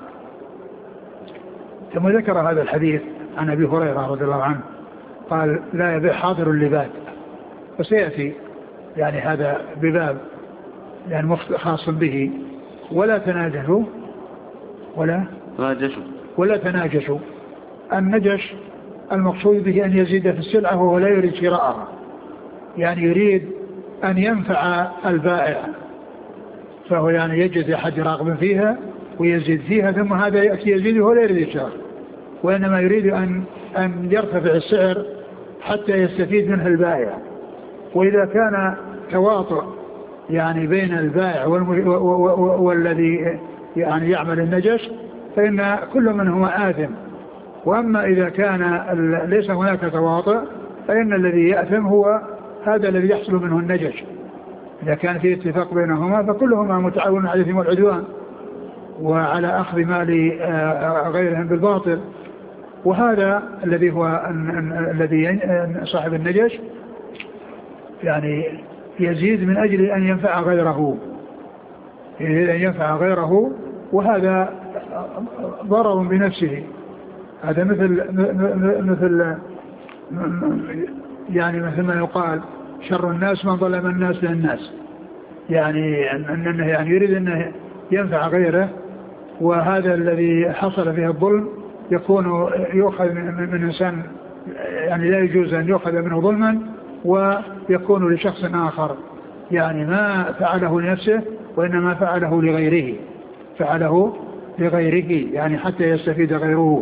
ثم ذكر هذا الحديث عن أبي هريرة رضي الله عنه قال لا يبيع حاضر اللباد، وسيأتي يعني هذا بباب يعني خاص به. ولا تناجشوا ولا تناجشوا ولا تناجشوا النجش المقصود به أن يزيد في السلعة وهو لا يريد شراءها، يعني يريد أن ينفع البائع، فهو يعني يجد أحد راغب فيها ويزيد فيها، ثم هذا يأتي يزيد وهو لا يريد الشراء، وإنما يريد أن أن يرتفع السعر حتى يستفيد منه البائع. وإذا كان تواطؤ يعني بين البائع والذي يعني يعمل النجش فإن كل منهما آثم. وأما إذا كان ليس هناك تواطؤ فإن الذي يأثم هو هذا الذي يحصل منه النجش. إذا كان في اتفاق بينهما فكلهما متعاون على الإثم والعدوان وعلى أخذ مال غيرهم بالباطل. وهذا الذي هو الذي صاحب النجش يعني يزيد من أجل أن ينفع غيره، يريد أن ينفع غيره، وهذا ضرر بنفسه. هذا مثل مثل يعني مثل ما يقال شر الناس من ظلم الناس للناس، يعني أنه يعني يريد أنه ينفع غيره، وهذا الذي حصل فيه الظلم يكون يؤخذ من إنسان يعني لا يجوز أن يؤخذ منه ظلما ويكون لشخص آخر، يعني ما فعله لنفسه وإنما فعله لغيره، فعله لغيره يعني حتى يستفيد غيره.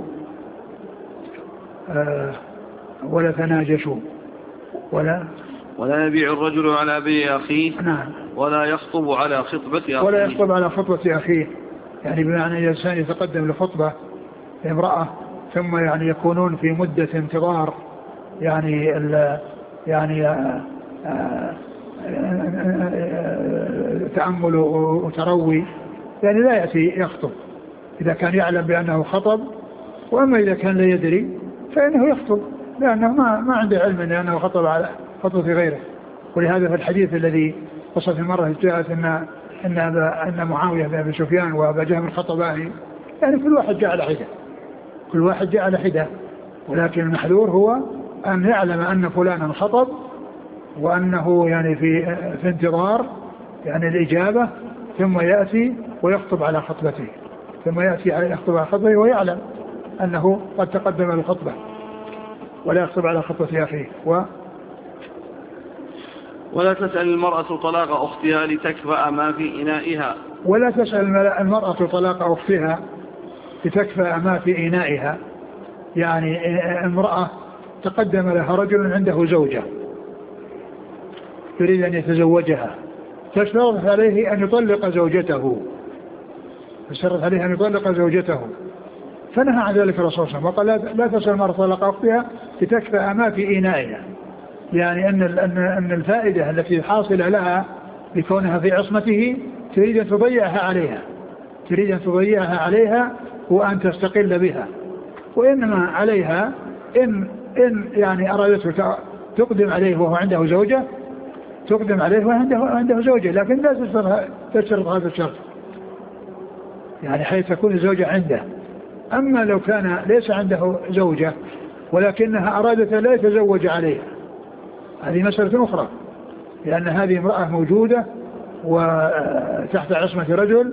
آه ولا تناجشوا ولا ولا يبيع الرجل على بيع أخيه. نعم. ولا يخطب على خطبة أخيه. ولا يخطب على خطبة أخيه، يعني بمعنى الإنسان يتقدم لخطبة امرأة ثم يعني يكونون في مدة انتظار، يعني ال يعني آآ آآ تأمل وتروي، يعني لا يأتي يخطب إذا كان يعلم بأنه خطب. وأما إذا كان لا يدري فإنه يخطب لأنه ما ما عنده علم لأنه خطب على خطبة غيره. ولهذا في الحديث الذي وصف المرة جاءت أن أن أن معاوية بن أبي سفيان وأبا جهم خطبان، يعني كل واحد جاء على حدة، كل واحد جاء على حدة، ولكن المحذور هو أن يعلم أن فلانا خطب وأنه يعني في في انتظار يعني الإجابة، ثم يأتي ويخطب على خطبته، ثم يأتي يخطب على خطبته ويعلم أنه قد تقدم الخطبة، ولا يخطب على خطبة أخيه. و ولا تسأل المرأة طلاق أختها لتكفأ ما في إنائها. ولا تسأل المرأة طلاق أختها لتكفأ ما في إنائها، يعني امرأة تقدم لها رجل عنده زوجة يريد أن يتزوجها، تشترط عليه أن يطلق زوجته، تشترط عليه أن يطلق زوجته، فنهى عن ذلك الرسول صلى الله عليه وسلم وقال لا تسأل المرأة طلاق أختها لتكفأ ما في إنائها، يعني أن أن الفائدة التي حاصلة لها بكونها في عصمته تريد أن تضيعها عليها، تريد أن تضيعها عليها وأن تستقل بها، وإنما عليها إن إن يعني أرادته تقدم عليه وهو عنده زوجة، تقدم عليه وعنده عنده زوجة، لكن لا تشترط هذا الشرط، يعني حيث تكون الزوجة عنده. أما لو كان ليس عنده زوجة ولكنها أرادت لا يتزوج عليها، هذه مسألة أخرى، لأن هذه امرأة موجودة وتحت عصمة رجل،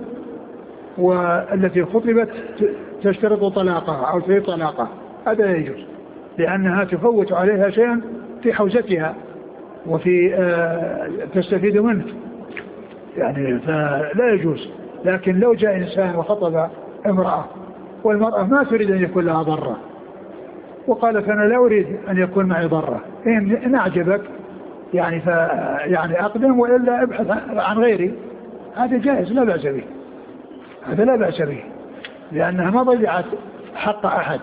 والتي خطبت تشترط طلاقها أو تريد طلاقها، هذا لا يجوز، لأنها تفوت عليها شيئا في حوزتها وفي آه تستفيد منه، يعني فلا يجوز. لكن لو جاء إنسان وخطب امرأة والمرأة ما تريد أن يكون لها ضرة وقالت أنا لا أريد أن يكون معي ضرة، إن أعجبك يعني ف يعني أقدم وإلا ابحث عن غيري، هذا جائز لا بأس به، هذا لا بأس به، لأنها ما ضيعت حق أحد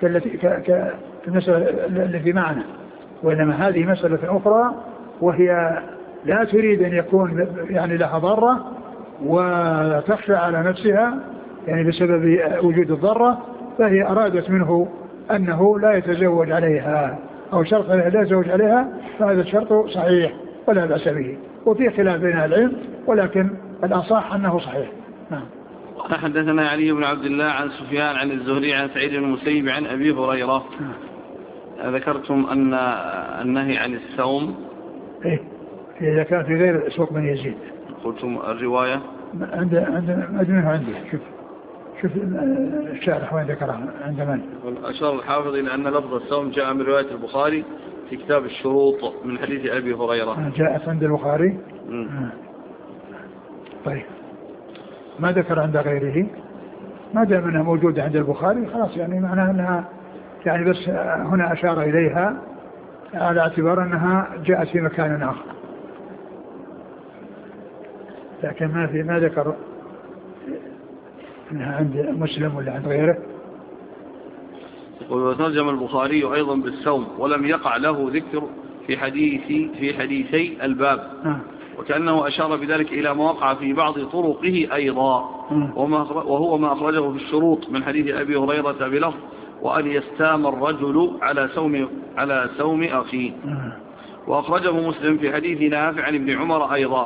كالمسألة التي معنا، وإنما هذه مسألة أخرى وهي لا تريد أن يكون يعني لها ضرة وتخشى على نفسها يعني بسبب وجود الضرة، فهي أرادت منه أنه لا يتزوج عليها أو شرط لا يتزوج عليها، فهذا الشرط صحيح ولا بأس به، وفي خلاف بين العلم ولكن الأصح أنه صحيح. نعم. حدثنا علي بن عبد الله عن سفيان عن الزهري عن سعيد بن المسيب عن أبي هريرة. نعم. ذكرتم أن النهي عن السوم إيه إذا كان في غير سوق بن يزيد. قلتم الرواية عند عند مجموعه عندي. شوف شوف الشارح وين ذكرها عند من؟ أشار الحافظ إلى أن لفظ السوم جاء من رواية البخاري في كتاب الشروط من حديث أبي هريرة. جاءت عند البخاري. آه. طيب ما ذكر عند غيره، ما دام انها موجودة عند البخاري خلاص، يعني معناها انها يعني بس هنا أشار إليها على اعتبار أنها جاءت في مكان آخر، لكن ما في ما ذكر أنها عند مسلم ولا عند غيره. وترجم البخاري أيضا بالسوم ولم يقع له ذكر في حديث في حديثي الباب. آه. وكأنه أشار بذلك إلى ما وقع في بعض طرقه أيضا، وهو ما أخرجه في الشروط من حديث أبي هريرة بلفظ وأن يستام الرجل على سوم على سوم أخيه. وأخرجه مسلم في حديث نافع عن ابن عمر أيضا.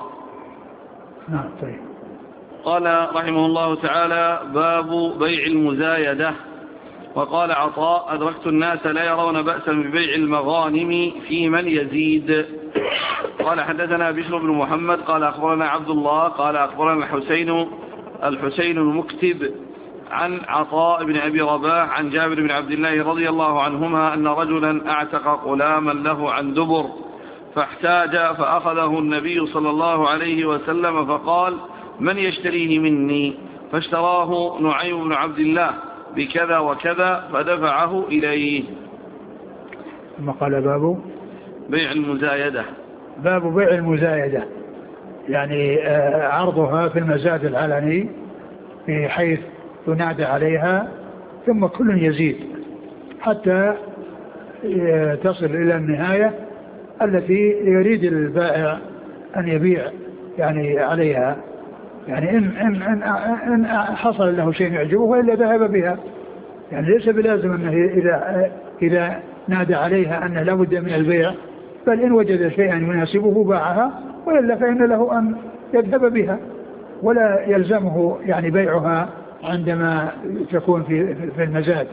قال رحمه الله تعالى باب بيع المزايدة. وقال عطاء أدركت الناس لا يرون بأسا ببيع المغانم في من يزيد. قال حدثنا بشر بن محمد قال أخبرنا عبد الله قال أخبرنا الحسين الحسين المكتب عن عطاء بن أبي رباح عن جابر بن عبد الله رضي الله عنهما أن رجلا أعتق غلاما له عن دبر فاحتاج فأخذه النبي صلى الله عليه وسلم فقال من يشتريه مني؟ فاشتراه نعيم بن عبد الله بكذا وكذا فدفعه إليه. ثم قال باب بيع المزايدة. باب بيع المزايدة، يعني عرضها في المزاد العلني بحيث ينادى عليها ثم كل يزيد حتى تصل إلى النهاية التي يريد البائع أن يبيع يعني عليها، يعني إن, إن, إن, إن حصل له شيء يعجبه وإلا ذهب بها، يعني ليس بلازم أنه إذا, إذا نادى عليها أنه لا بد من البيع، بل إن وجد شيئا يناسبه باعها وإلا فإن له أن يذهب بها ولا يلزمه يعني بيعها عندما تكون في, في المزاد.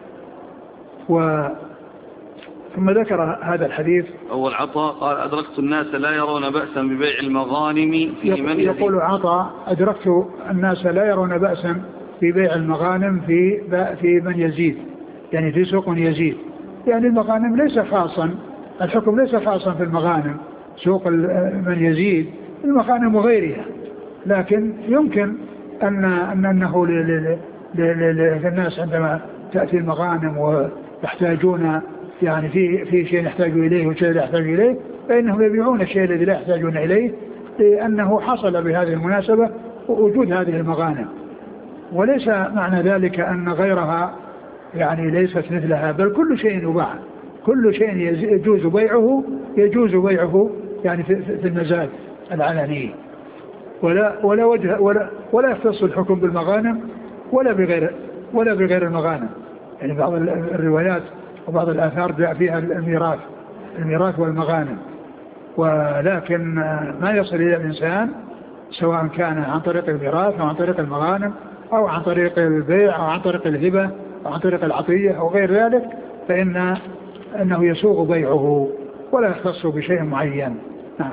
و ثم ذكر هذا الحديث. أول عطاء قال أدركت الناس لا يرون بأسا ببيع المغانم في من يزيد. يقول عطاء أدركت الناس لا يرون بأسا في بيع المغانم في في من يزيد، يعني في سوق يزيد، يعني المغانم ليس خاصا، الحكم ليس خاصا في المغانم، سوق من يزيد المغانم وغيرها، لكن يمكن أن أنه للناس عندما تأتي المغانم ويحتاجون يعني في في شيء يحتاجوا إليه وشيء لا يحتاج إليه، فإنهم يبيعون الشيء الذي لا يحتاجون إليه لأنه حصل بهذه المناسبة وجود هذه المغانم. وليس معنى ذلك أن غيرها يعني ليست مثلها، بل كل شيء يباع، كل شيء يجوز بيعه يجوز بيعه يعني في, في المزاد العلني، ولا ولا وجه ولا ولا يختص الحكم بالمغانم ولا بغير ولا بغير المغانم. يعني بعض الروايات وبعض الآثار جاء فيها الميراث الميراث والمغانم، ولكن ما يصل إلى الإنسان سواء كان عن طريق الميراث أو عن طريق المغانم أو عن طريق البيع أو عن طريق الهبة أو عن طريق العطية أو غير ذلك، فإن أنه يسوغ بيعه ولا يختص بشيء معين. نعم.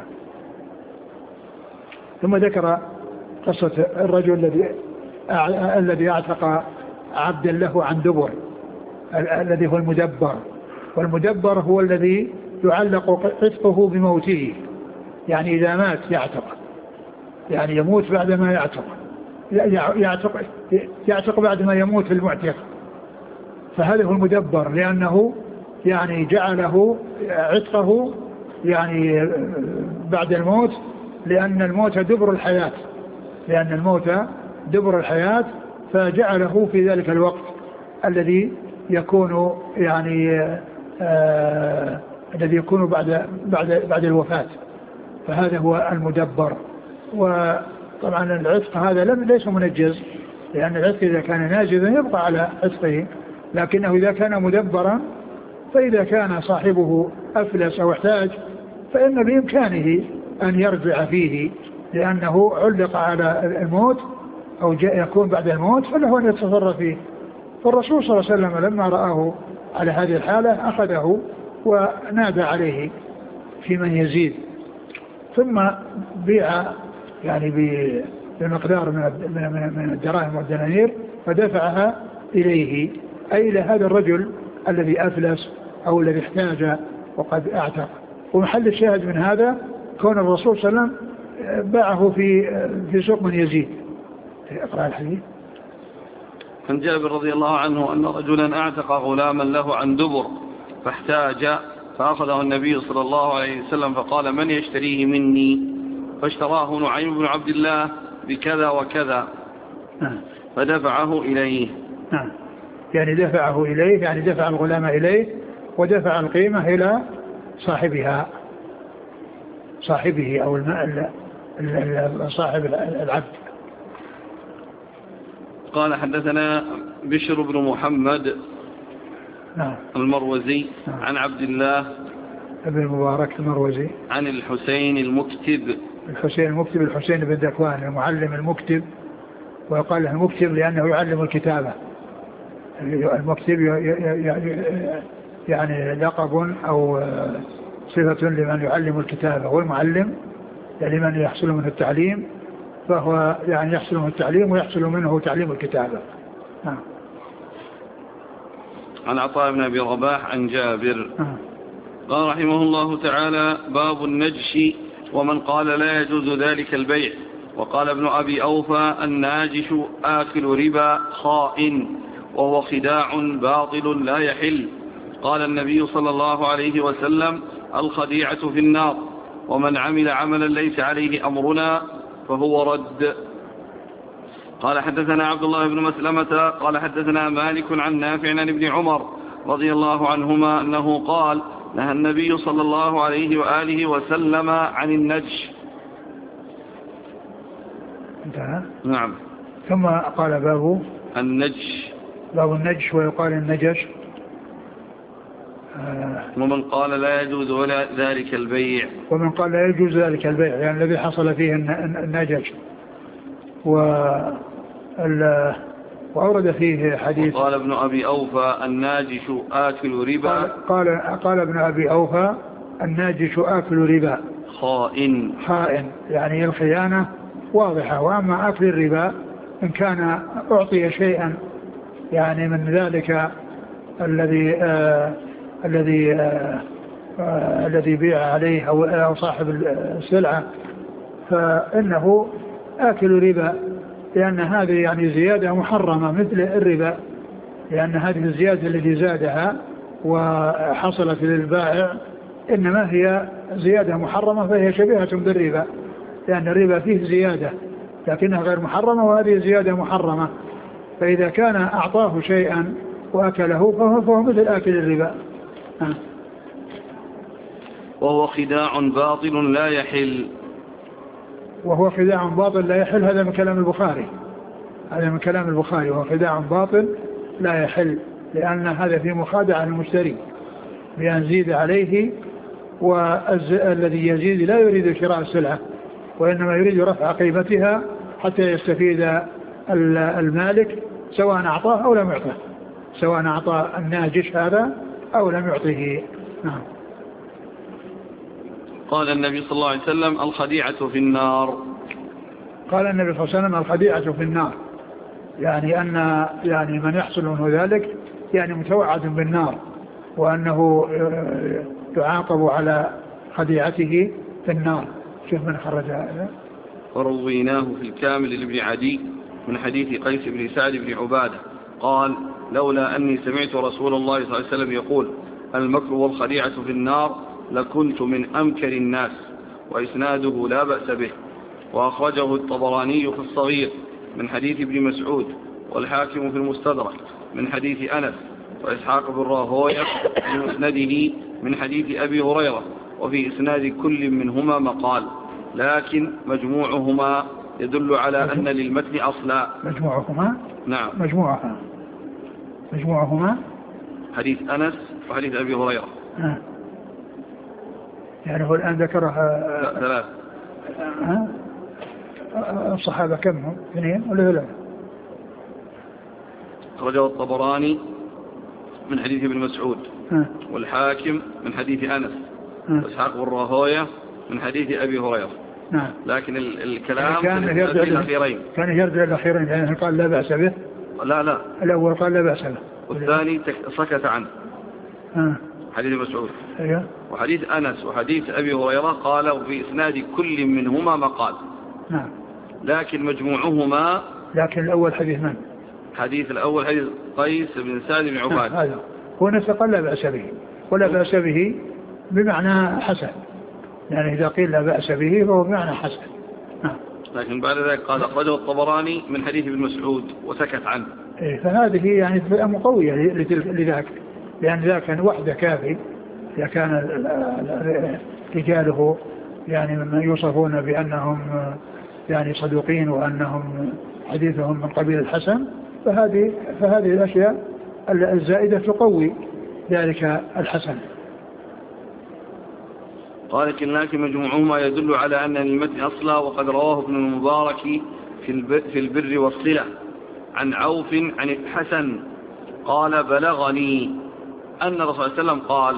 ثم ذكر قصة الرجل الذي الذي اعتق عبدا له عن دبر، الذي هو المدبر، والمدبر هو الذي يعلق عتقه بموته، يعني إذا مات يعتق، يعني يموت بعد ما يعتق يعتق يعتق بعد ما يموت المعتق، فهذا هو المدبر، لأنه يعني جعله عتقه يعني بعد الموت، لأن الموت دبر الحياة لأن الموت دبر الحياة فجعله في ذلك الوقت الذي يكون يعني آه الذي يكون بعد بعد بعد الوفاة، فهذا هو المدبر. وطبعا العتق هذا لم ليس منجز، لأن العتق إذا كان ناجزا يبقى على عتقه، لكنه إذا كان مدبرا فإذا كان صاحبه أفلس أو احتاج فإن بإمكانه أن يرجع فيه، لأنه علق على الموت أو جاء يكون بعد الموت فله أن يتصرف فيه. فالرسول صلى الله عليه وسلم لما رآه على هذه الحالة أخذه ونادى عليه في من يزيد، ثم بيع يعني بمقدار من من الدراهم والدنانير فدفعها إليه، أي إلى هذا الرجل الذي أفلس أو الذي احتاج وقد اعتق. ومحل الشاهد من هذا كون الرسول صلى الله عليه وسلم باعه في في سوق من يزيد. اقرأ الحديث. عن جابر رضي الله عنه أن رجلا اعتق غلاما له عن دبر فاحتاج فأخذه النبي صلى الله عليه وسلم فقال من يشتريه مني؟ فاشتراه نعيم بن عبد الله بكذا وكذا فدفعه إليه. نعم، يعني دفعه إليه، يعني دفع الغلام إليه ودفع القيمة إلى صاحبها صاحبه أو المال صاحب العبد. قال حدثنا بشر بن محمد نعم. المروزي نعم. عن عبد الله ابن المبارك المروزي عن الحسين المكتب الحسين المكتب الحسين بن ذكوان المعلم المكتب، ويقال له المكتب لأنه يعلم الكتابة. المكتب يعني لقب أو صفة لمن يعلم الكتابة، والمعلم يعني من يحصل منه التعليم، فهو يعني يحصل منه التعليم ويحصل منه تعليم الكتابة. نعم. عن عطاء بن أبي رباح عن جابر نعم. قال رحمه الله تعالى: باب النجش ومن قال لا يجوز ذلك البيع. وقال ابن أبي أوفى: الناجش آكل ربا خائن وهو خداع باطل لا يحل. قال النبي صلى الله عليه وسلم: الخديعة في النار، ومن عمل عملا ليس عليه أمرنا فهو رد. قال حدثنا عبد الله بن مسلمة قال حدثنا مالك عن نافع عن ابن عمر رضي الله عنهما أنه قال: نهى النبي صلى الله عليه وآله وسلم عن النجش. انتهى. نعم. ثم قال باب النجش، باب النجش ويقال النجش. آه ومن قال لا يجوز ولا ذلك البيع. ومن قال لا يجوز ذلك البيع يعني الذي حصل فيه النجش. وأورد فيه حديث. قال ابن أبي أوفى: الناجش آكل ربا. قال, قال ابن أبي أوفى: الناجش آكل ربا خائن. خائن يعني الخيانة واضحة. وأما آكل الربا إن كان أعطي شيئا يعني من ذلك الذي آه الذي آه آه الذي بيع عليه أو صاحب السلعة فإنه آكل ربا، لأن هذه يعني زيادة محرمة مثل الربا، لأن هذه الزيادة التي زادها وحصلت للبائع إنما هي زيادة محرمة، فهي شبيهة بالربا، لأن الربا فيه زيادة لكنها غير محرمة وهذه زيادة محرمة. فإذا كان أعطاه شيئا وأكله فهو مثل آكل الربا. آه. وهو خداع باطل لا يحل. وهو خداع باطل لا يحل، هذا من كلام البخاري، هذا من كلام البخاري. وهو خداع باطل لا يحل، لأن هذا في مخادعة المشتري بأن زيد عليه، والذي يزيد لا يريد شراء السلعة وإنما يريد رفع قيمتها حتى يستفيد المالك سواء أعطاه أو لم يعطه، سواء أعطى الناجش هذا أو لم يعطه. نعم. قال النبي صلى الله عليه وسلم: الخديعة في النار. قال النبي صلى الله عليه وسلم: الخديعة في النار، يعني أن يعني من يحصل منه ذلك يعني متوعد بالنار، وأنه يعاقب على خديعته في النار. شوف من خرج هذا. ورويناه في الكامل لابن عدي من حديث قيس بن سعد بن عبادة قال: لولا أني سمعت رسول الله صلى الله عليه وسلم يقول: المكر والخديعة في النار لكنت من أمكر الناس. وإسناده لا بأس به. وأخرجه الطبراني في الصغير من حديث ابن مسعود، والحاكم في المستدرك من حديث أنس، وإسحاق بن راهويه في مسنده من حديث أبي هريرة. وفي إسناد كل منهما مقال، لكن مجموعهما يدل على أن للمتن أصلا. مجموعهما؟ نعم. مجموعها مجموعهما حديث أنس وحديث أبي هريرة. آه. يعني هو الآن ذكرها ثلاث. ها الصحابة كم هم؟ اثنين ولا ثلاثة؟ أخرجه الطبراني من حديث ابن مسعود، ها. والحاكم من حديث أنس، ها. وإسحاق بن راهويه من حديث أبي هريرة. نعم. لكن الكلام كان يرجع الأخيرين كان يرجع الأخيرين يعني قال لا بأس به. لا لا الأول قال لا بأس به، والثاني سكت عنه. ها. حديث مسعود. أيوه. وحديث أنس وحديث أبي هريرة قال وفي إسناد كل منهما مقال. نعم. لكن مجموعهما. لكن الأول حديث من؟ حديث الأول حديث قيس بن سعد بن عباد. هذا هو نفسه قال لا بأس به، ولا بأس به بمعنى حسن، يعني إذا قيل لا بأس به فهو بمعنى حسن. نعم. لكن بعد ذلك قال أخرجه الطبراني من حديث ابن مسعود وسكت عنه. إيه فهذه يعني فئة مقوية لذاك، لأن ذاك كان وحده كافي إذا كان رجاله يعني ممن يوصفون بأنهم يعني صدوقين وأنهم حديثهم من قبيل الحسن، فهذه فهذه الأشياء الزائدة تقوي ذلك الحسن. قال لكن مجموعهما يدل على أن المتن أصلا. وقد رواه ابن المبارك في البر والصلة عن عوف عن الحسن قال بلغني أن الرسول صلى الله عليه وسلم قال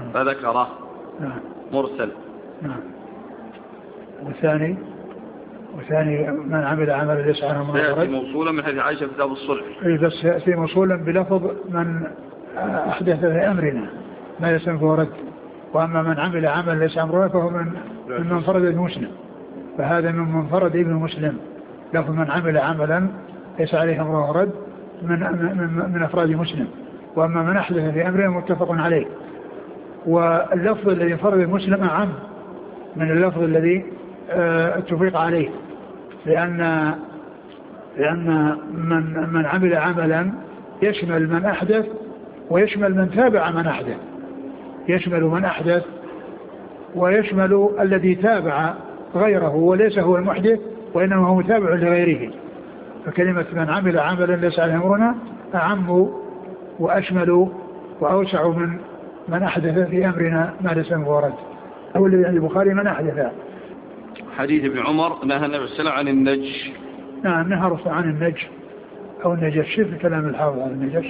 فذكره مرسل. نعم. والثاني وثاني من عمل عمل ليس عليه أمرنا فهو رد. موصولا من حديث عائشة في كتاب الصلح. بس يأتي موصولا بلفظ من أحدث في أمرنا ما يسمى فهو رد. وأما من عمل عمل ليس أمرنا فهو من من منفرد ابن مسلم، فهذا من منفرد ابن مسلم لفظ من عمل عملا ليس عليه أمره رد من, من, من أفراد مسلم. وأما من أحدث في أمرنا متفق عليه. واللفظ الذي انفرد المسلم أعم من اللفظ الذي اتفق عليه، لأن لأن من من عمل عملا يشمل من أحدث ويشمل من تابع من أحدث، يشمل من أحدث ويشمل الذي تابع غيره وليس هو المحدث وإنما هو متابع لغيره. فكلمة من عمل عملا ليس عليه أمرنا أعم وأشمل وأوسع من من أحدث في أمرنا ما ليس ورد. أو الذي البخاري من أحدث. حديث ابن عمر نهى النبي صلى الله عليه وسلم عن النجش. نعم نهى الرسول عن النجش أو النجش. شوف كلام الحافظ عن النجش.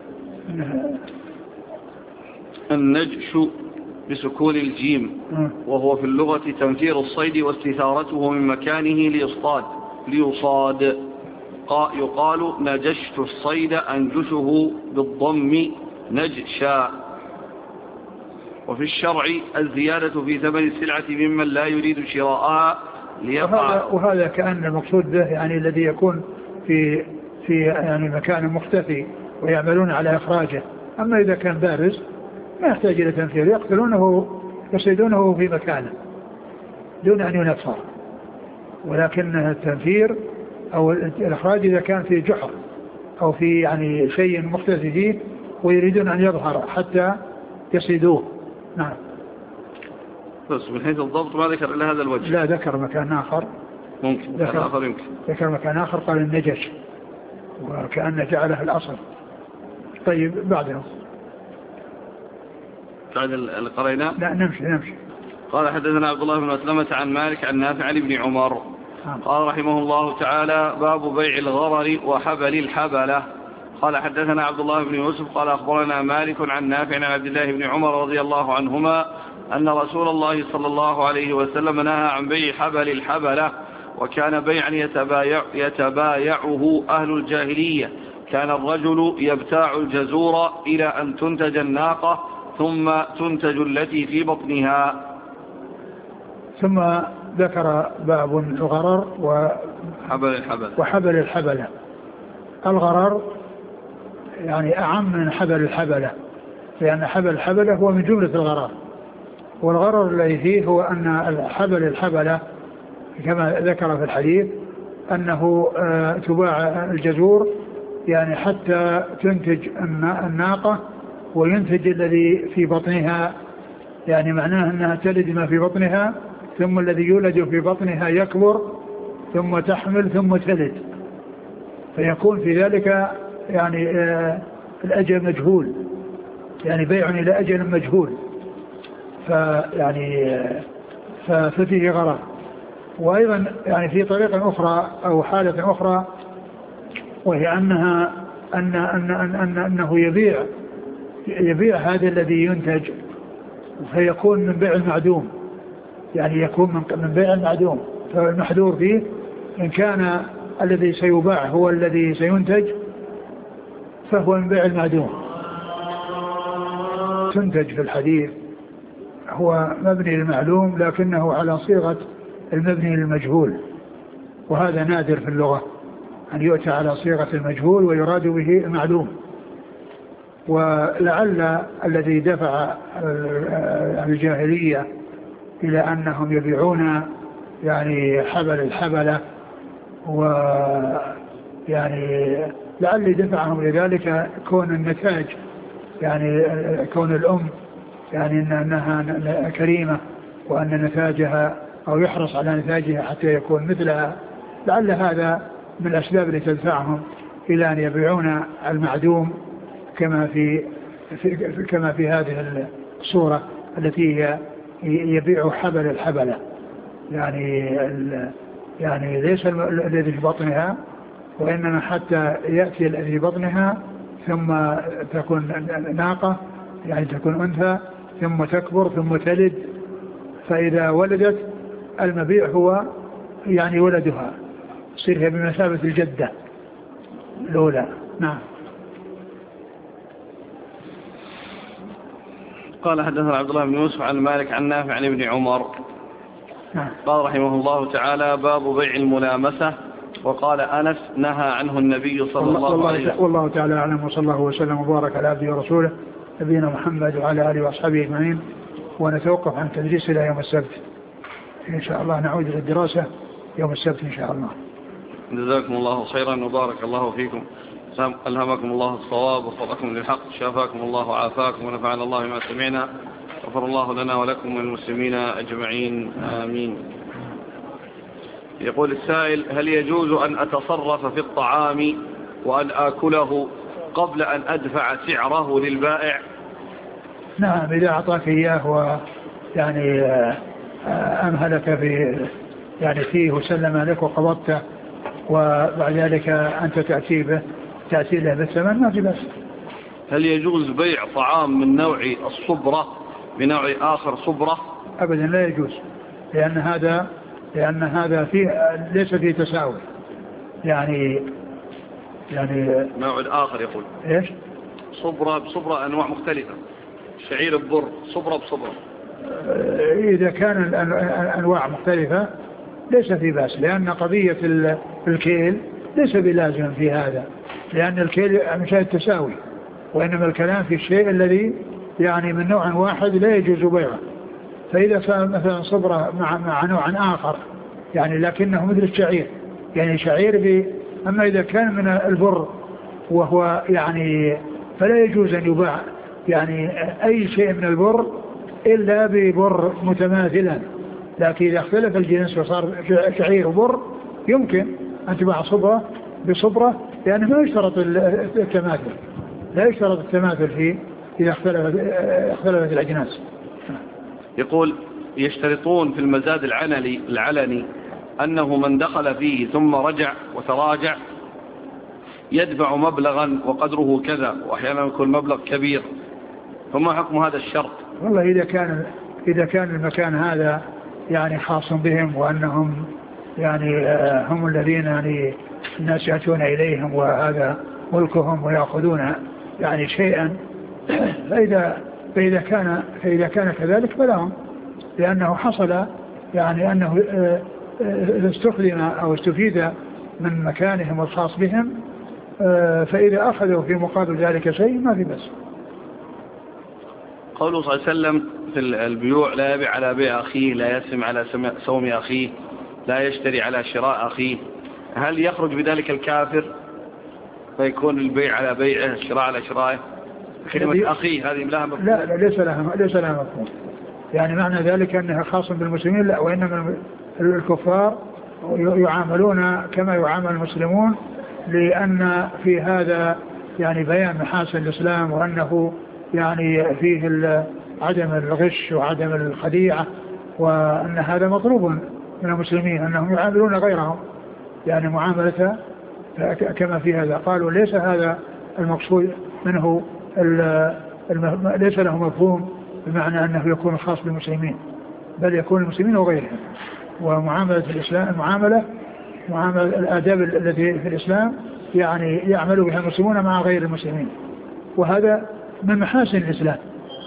النجش بسكون الجيم وهو في اللغة تنفير الصيد واستثارته من مكانه ليصطاد ليصاد. يقال نجشت الصيد أنجشه بالضم نجشا. وفي الشرع الزيادة في ثمن السلعة ممن لا يريد شراءها ليقع. وهذا, وهذا كأن المقصود به يعني الذي يكون في في يعني مكان مختفي ويعملون على إخراجه. أما إذا كان بارز ما يحتاج إلى تنفير، يقتلونه يصيدونه في مكانه دون أن ينفر. ولكن التنفير أو الإخراج إذا كان في جحر أو في يعني شيء مختفي فيه ويريدون أن يظهر حتى يصيدوه. نعم. بس من حيث الضبط ما ذكر إلا هذا الوجه. لا ذكر مكان آخر. ممكن ذكر آخر يمكن. ذكر مكان آخر قال النجش وكأن جعله الأصل. طيب بعده. بعد القرينة. لا نمشي نمشي. قال حدثنا عبد الله بن مسلمة عن مالك عن نافع عن ابن عمر. قال رحمه الله تعالى باب بيع الغرر وحبل الحبلة. قال حدثنا عبد الله بن يوسف قال أخبرنا مالك عن نافع عن عبد الله بن عمر رضي الله عنهما أن رسول الله صلى الله عليه وسلم نهى عن بيع حبل الحبلة، وكان بيعا يتبايع يتبايعه أهل الجاهلية. كان الرجل يبتاع الجزور إلى أن تنتج الناقة ثم تنتج التي في بطنها. ثم ذكر باب الغرر وحبل الحبلة. وحبل الحبلة. الغرر يعني أعم من حبل الحبلة، لأن حبل الحبلة هو من جملة الغرر. والغرر الذي فيه هو أن حبل الحبلة كما ذكر في الحديث أنه تباع الجزور يعني حتى تنتج الناقة وينتج الذي في بطنها، يعني معناه أنها تلد ما في بطنها ثم الذي يولد في بطنها يكبر ثم تحمل ثم تلد، فيكون في ذلك يعني الأجل مجهول، يعني بيع إلى أجل مجهول، فيعني ففيه غرر. وأيضا يعني في طريقة أخرى أو حالة أخرى وهي أنها أن أن أن أن أنه يبيع يبيع هذا الذي ينتج فيكون من بيع المعدوم، يعني يكون من بيع المعدوم. فالمحذور فيه إن كان الذي سيباع هو الذي سينتج فهو من بيع المعدوم. تنتج في الحديث هو مبني للمعلوم لكنه على صيغة المبني للمجهول، وهذا نادر في اللغة أن يؤتى على صيغة المجهول ويراد به المعلوم. ولعل الذي دفع الجاهلية إلى أنهم يبيعون يعني حبل الحبلة ويعني لعل دفعهم لذلك كون النتاج، يعني كون الأم يعني أنها كريمة وأن نتاجها أو يحرص على نتاجها حتى يكون مثلها، لعل هذا من الأسباب التي تدفعهم إلى أن يبيعون المعدوم كما في, في كما في هذه الصورة التي هي يبيع حبل الحبلة، يعني يعني ليس الذي في بطنها وإنما حتى يأتي الذي في بطنها ثم تكون ناقة، يعني تكون أنثى ثم تكبر ثم تلد، فإذا ولدت المبيع هو يعني ولدها، يصير هي بمثابة الجدة الأولى. نعم. قال حدثنا عبد الله بن يوسف عن مالك عن نافع عن ابن عمر. نعم. قال رحمه الله تعالى: باب بيع الملامسة. وقال أنس: نهى عنه النبي صلى الله, الله عليه وسلم. والله تعالى أعلم، وصلى الله وسلم وبارك على عبده ورسوله نبينا محمد وعلى آله وأصحابه أجمعين. ونتوقف عن التدريس إلى يوم السبت إن شاء الله، نعود إلى الدراسة يوم السبت إن شاء الله. جزاكم الله خيرا وبارك الله فيكم، ألهمكم الله الصواب ووفقكم للحق، شافاكم الله وعافاكم ونفعنا الله ما سمعنا، غفر الله لنا ولكم والمسلمين أجمعين، آمين. يقول السائل: هل يجوز أن أتصرف في الطعام وأن آكله قبل أن أدفع سعره للبائع؟ نعم، إذا أعطاك إياه ويعني أمهلك في يعني فيه وسلم لك وقبضته وبعد ذلك أنت تأتي به تأتي له بالثمن ما في بس. هل يجوز بيع طعام من نوع الصبرة بنوع آخر صبرة؟ أبدا لا يجوز، لأن هذا لأن هذا فيه ليس فيه تساوي. يعني يعني نوع الآخر يقول إيش؟ صبرة بصبرة أنواع مختلفة، شعير ببر، صبرة بصبرة. إذا كان الأنواع مختلفة ليس في بأس، لأن قضية الكيل ليس بلازم في هذا، لأن الكيل مش التساوي، وإنما الكلام في الشيء الذي يعني من نوع واحد لا يجوز بيعه. فإذا كان مثلا صبرة مع, مع نوع آخر يعني لكنه مثل الشعير، يعني شعير ب... أما إذا كان من البر وهو يعني فلا يجوز أن يباع يعني أي شيء من البر إلا ببر متماثلا. لكن إذا اختلف الجنس وصار شعير وبر يمكن أن تباع صبرة بصبرة، لأنه ما يشترط التماثل، لا يشترط التماثل فيه إذا اختلفت اختلفت الأجناس. يقول: يشترطون في المزاد العلني العلني أنه من دخل فيه ثم رجع وتراجع يدفع مبلغا وقدره كذا، وأحيانا يكون مبلغ كبير، فما حكم هذا الشرط؟ والله إذا كان إذا كان المكان هذا يعني خاص بهم وأنهم يعني هم الذين يعني الناس يأتون إليهم وهذا ملكهم ويأخذون يعني شيئا، فإذا فإذا كان فإذا كان كذلك فلهم، لأنه حصل يعني أنه استخدم أو استفيد من مكانهم الخاص بهم، فإذا أخذوا في مقابل ذلك شيء ما في بس. قوله صلى الله عليه وسلم في البيوع: لا يبيع على بيع أخيه، لا يسم على سوم أخيه، لا يشتري على شراء أخيه، هل يخرج بذلك الكافر فيكون البيع على بيعه الشراء على شرائه؟ كلمة أخيه هذه لها مفهوم؟ لا لا ليس لها ليس لها مفهوم، يعني معنى ذلك أنها خاص بالمسلمين، لا، وإنما الكفار يعاملون كما يعامل المسلمون، لأن في هذا يعني بيان محاسن الإسلام، وأنه يعني فيه عدم الغش وعدم الخديعة، وأن هذا مطلوب من المسلمين أنهم يعاملون غيرهم يعني معاملة كما في هذا. قالوا ليس هذا المقصود منه، ليس له مفهوم بمعنى أنه يكون خاص بالمسلمين، بل يكون المسلمين وغيرهم. ومعاملة الإسلام المعاملة معاملة الآداب التي في الإسلام يعني يعمل بها المسلمون مع غير المسلمين، وهذا من محاسن الإسلام.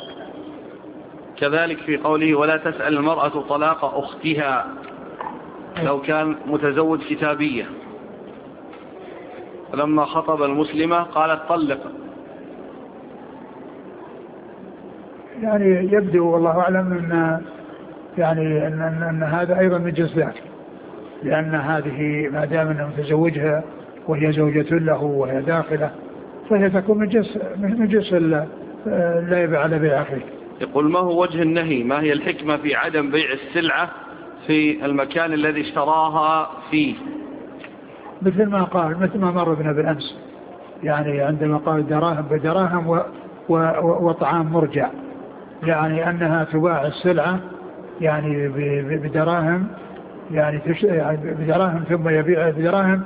كذلك في قوله: ولا تسأل المرأة طلاق أختها لو كان متزوج كتابية، لما خطب المسلمة قالت طلق. يعني يبدو والله أعلم أن يعني أن, أن, أن هذا أيضا من جنس ذاك، لأن هذه ما دام أنه متزوجها وهي زوجة له وهي داخلة فهي تكون من جنس من جنس لا يبيع على بيع أخيه. يقول: ما هو وجه النهي؟ ما هي الحكمة في عدم بيع السلعة في المكان الذي اشتراها فيه؟ مثل ما قال مثل ما مر بنا بالأمس، يعني عندما قال دراهم بدراهم و و وطعام مرجع، يعني أنها تباع السلعة يعني بدراهم، يعني بدراهم ثم يبيع بدراهم،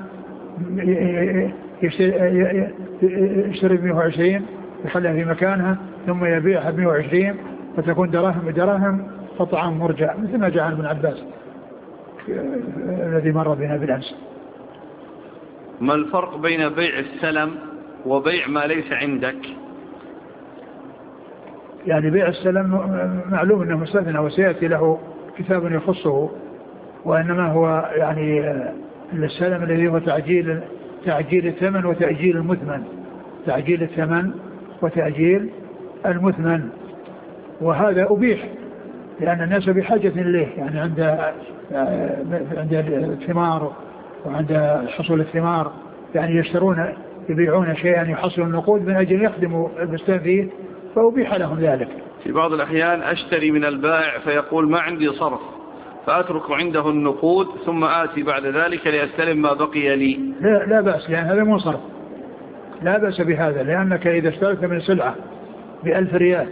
يشتري ب مئة وعشرين يخليها في مكانها ثم يبيعها ب مئة وعشرين فتكون دراهم بدراهم وطعام مرجع، مثل ما جاء عن ابن عباس الذي مر بنا بالأمس. ما الفرق بين بيع السلم وبيع ما ليس عندك؟ يعني بيع السلم معلوم أنه مستثنى وسيأتي له كتاب يخصه، وإنما هو يعني السلم الذي هو تعجيل تعجيل الثمن وتأجيل المثمن، تعجيل الثمن وتأجيل المثمن، وهذا أبيح لأن الناس بحاجة إليه، يعني عند عند الثمار وعند حصول الثمار يعني يشترون يبيعون شيئا يحصل النقود من أجل يخدموا البستان فيه، فأبيح لهم ذلك. في بعض الأحيان أشتري من البائع فيقول ما عندي صرف، فأترك عنده النقود ثم آتي بعد ذلك لأستلم ما بقي لي. لا, لا بأس، لأن هذا مو صرف، لا بأس بهذا، لأنك إذا اشتريت من سلعة بألف ريال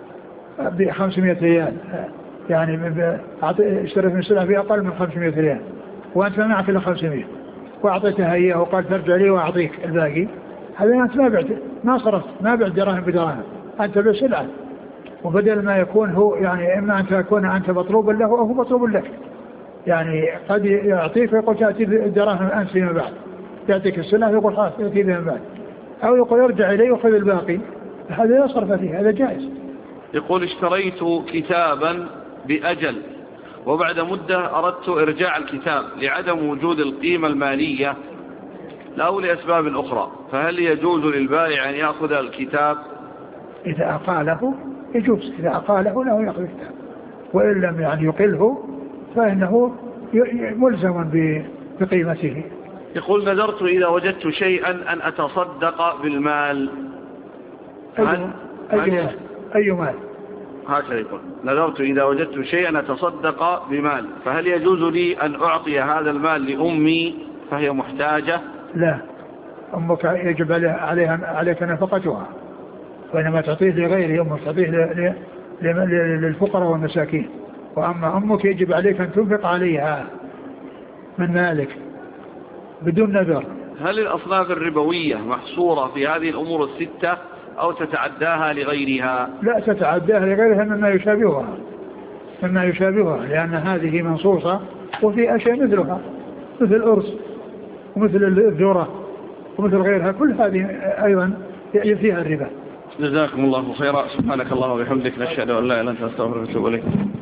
بخمسمائة ريال، يعني اشتريت من سلعة بأقل من خمسمائة ريال وأنت معك إلى خمسمائة وأعطيتها إياه وقال ترجع لي وأعطيك الباقي، هذا أنت ما بعت، ما صرفت، ما بعت دراهم بدراهم، أنت بسلعة، وبدل ما يكون هو يعني إما أن تكون أنت مطلوب له أو هو مطلوب لك، يعني قد يعطيك ويقول تأتي الدراهم أنت فيما بعد، يعطيك السلعة ويقول خلاص تأتي فيما بعد، أو يقول يرجع إليه وخذ الباقي، هذا لا صرف فيه، هذا جائز. يقول اشتريت كتابا بأجل وبعد مدة أردت إرجاع الكتاب لعدم وجود القيمة المالية أو لأسباب أخرى، فهل يجوز للبائع أن يأخذ الكتاب؟ إذا أقاله يجوز، إذا أقاله له يأخذ الكتاب، وإن لم يعني يقله فإنه ملزم بقيمته. يقول نذرت إذا وجدت شيئا أن أتصدق بالمال. أي, أي, أي مال؟ هكذا يقول نذرت إذا وجدت شيئا أتصدق بمال، فهل يجوز لي أن أعطي هذا المال لأمي فهي محتاجة؟ لا، أمك يجب عليها عليك نفقتها، وإنما تعطيه لغيره، أمك تعطيه للفقراء والمساكين، وأما أمك يجب عليك أن تنفق عليها من مالك بدون نذر. هل الأصناف الربوية محصورة في هذه الأمور الستة أو تتعداها لغيرها؟ لا، تتعداها لغيرها مما يشابهها مما يشابهها لأن هذه منصوصة، وفي أشياء مثلها مثل الأرز ومثل الذرة ومثل غيرها، كل هذه أيضا فيها الربا. جزاكم الله خيرا، سبحانك الله وبحمدك، نشهد أن لا إله إلا أنت، نستغفرك ونتوب إليك.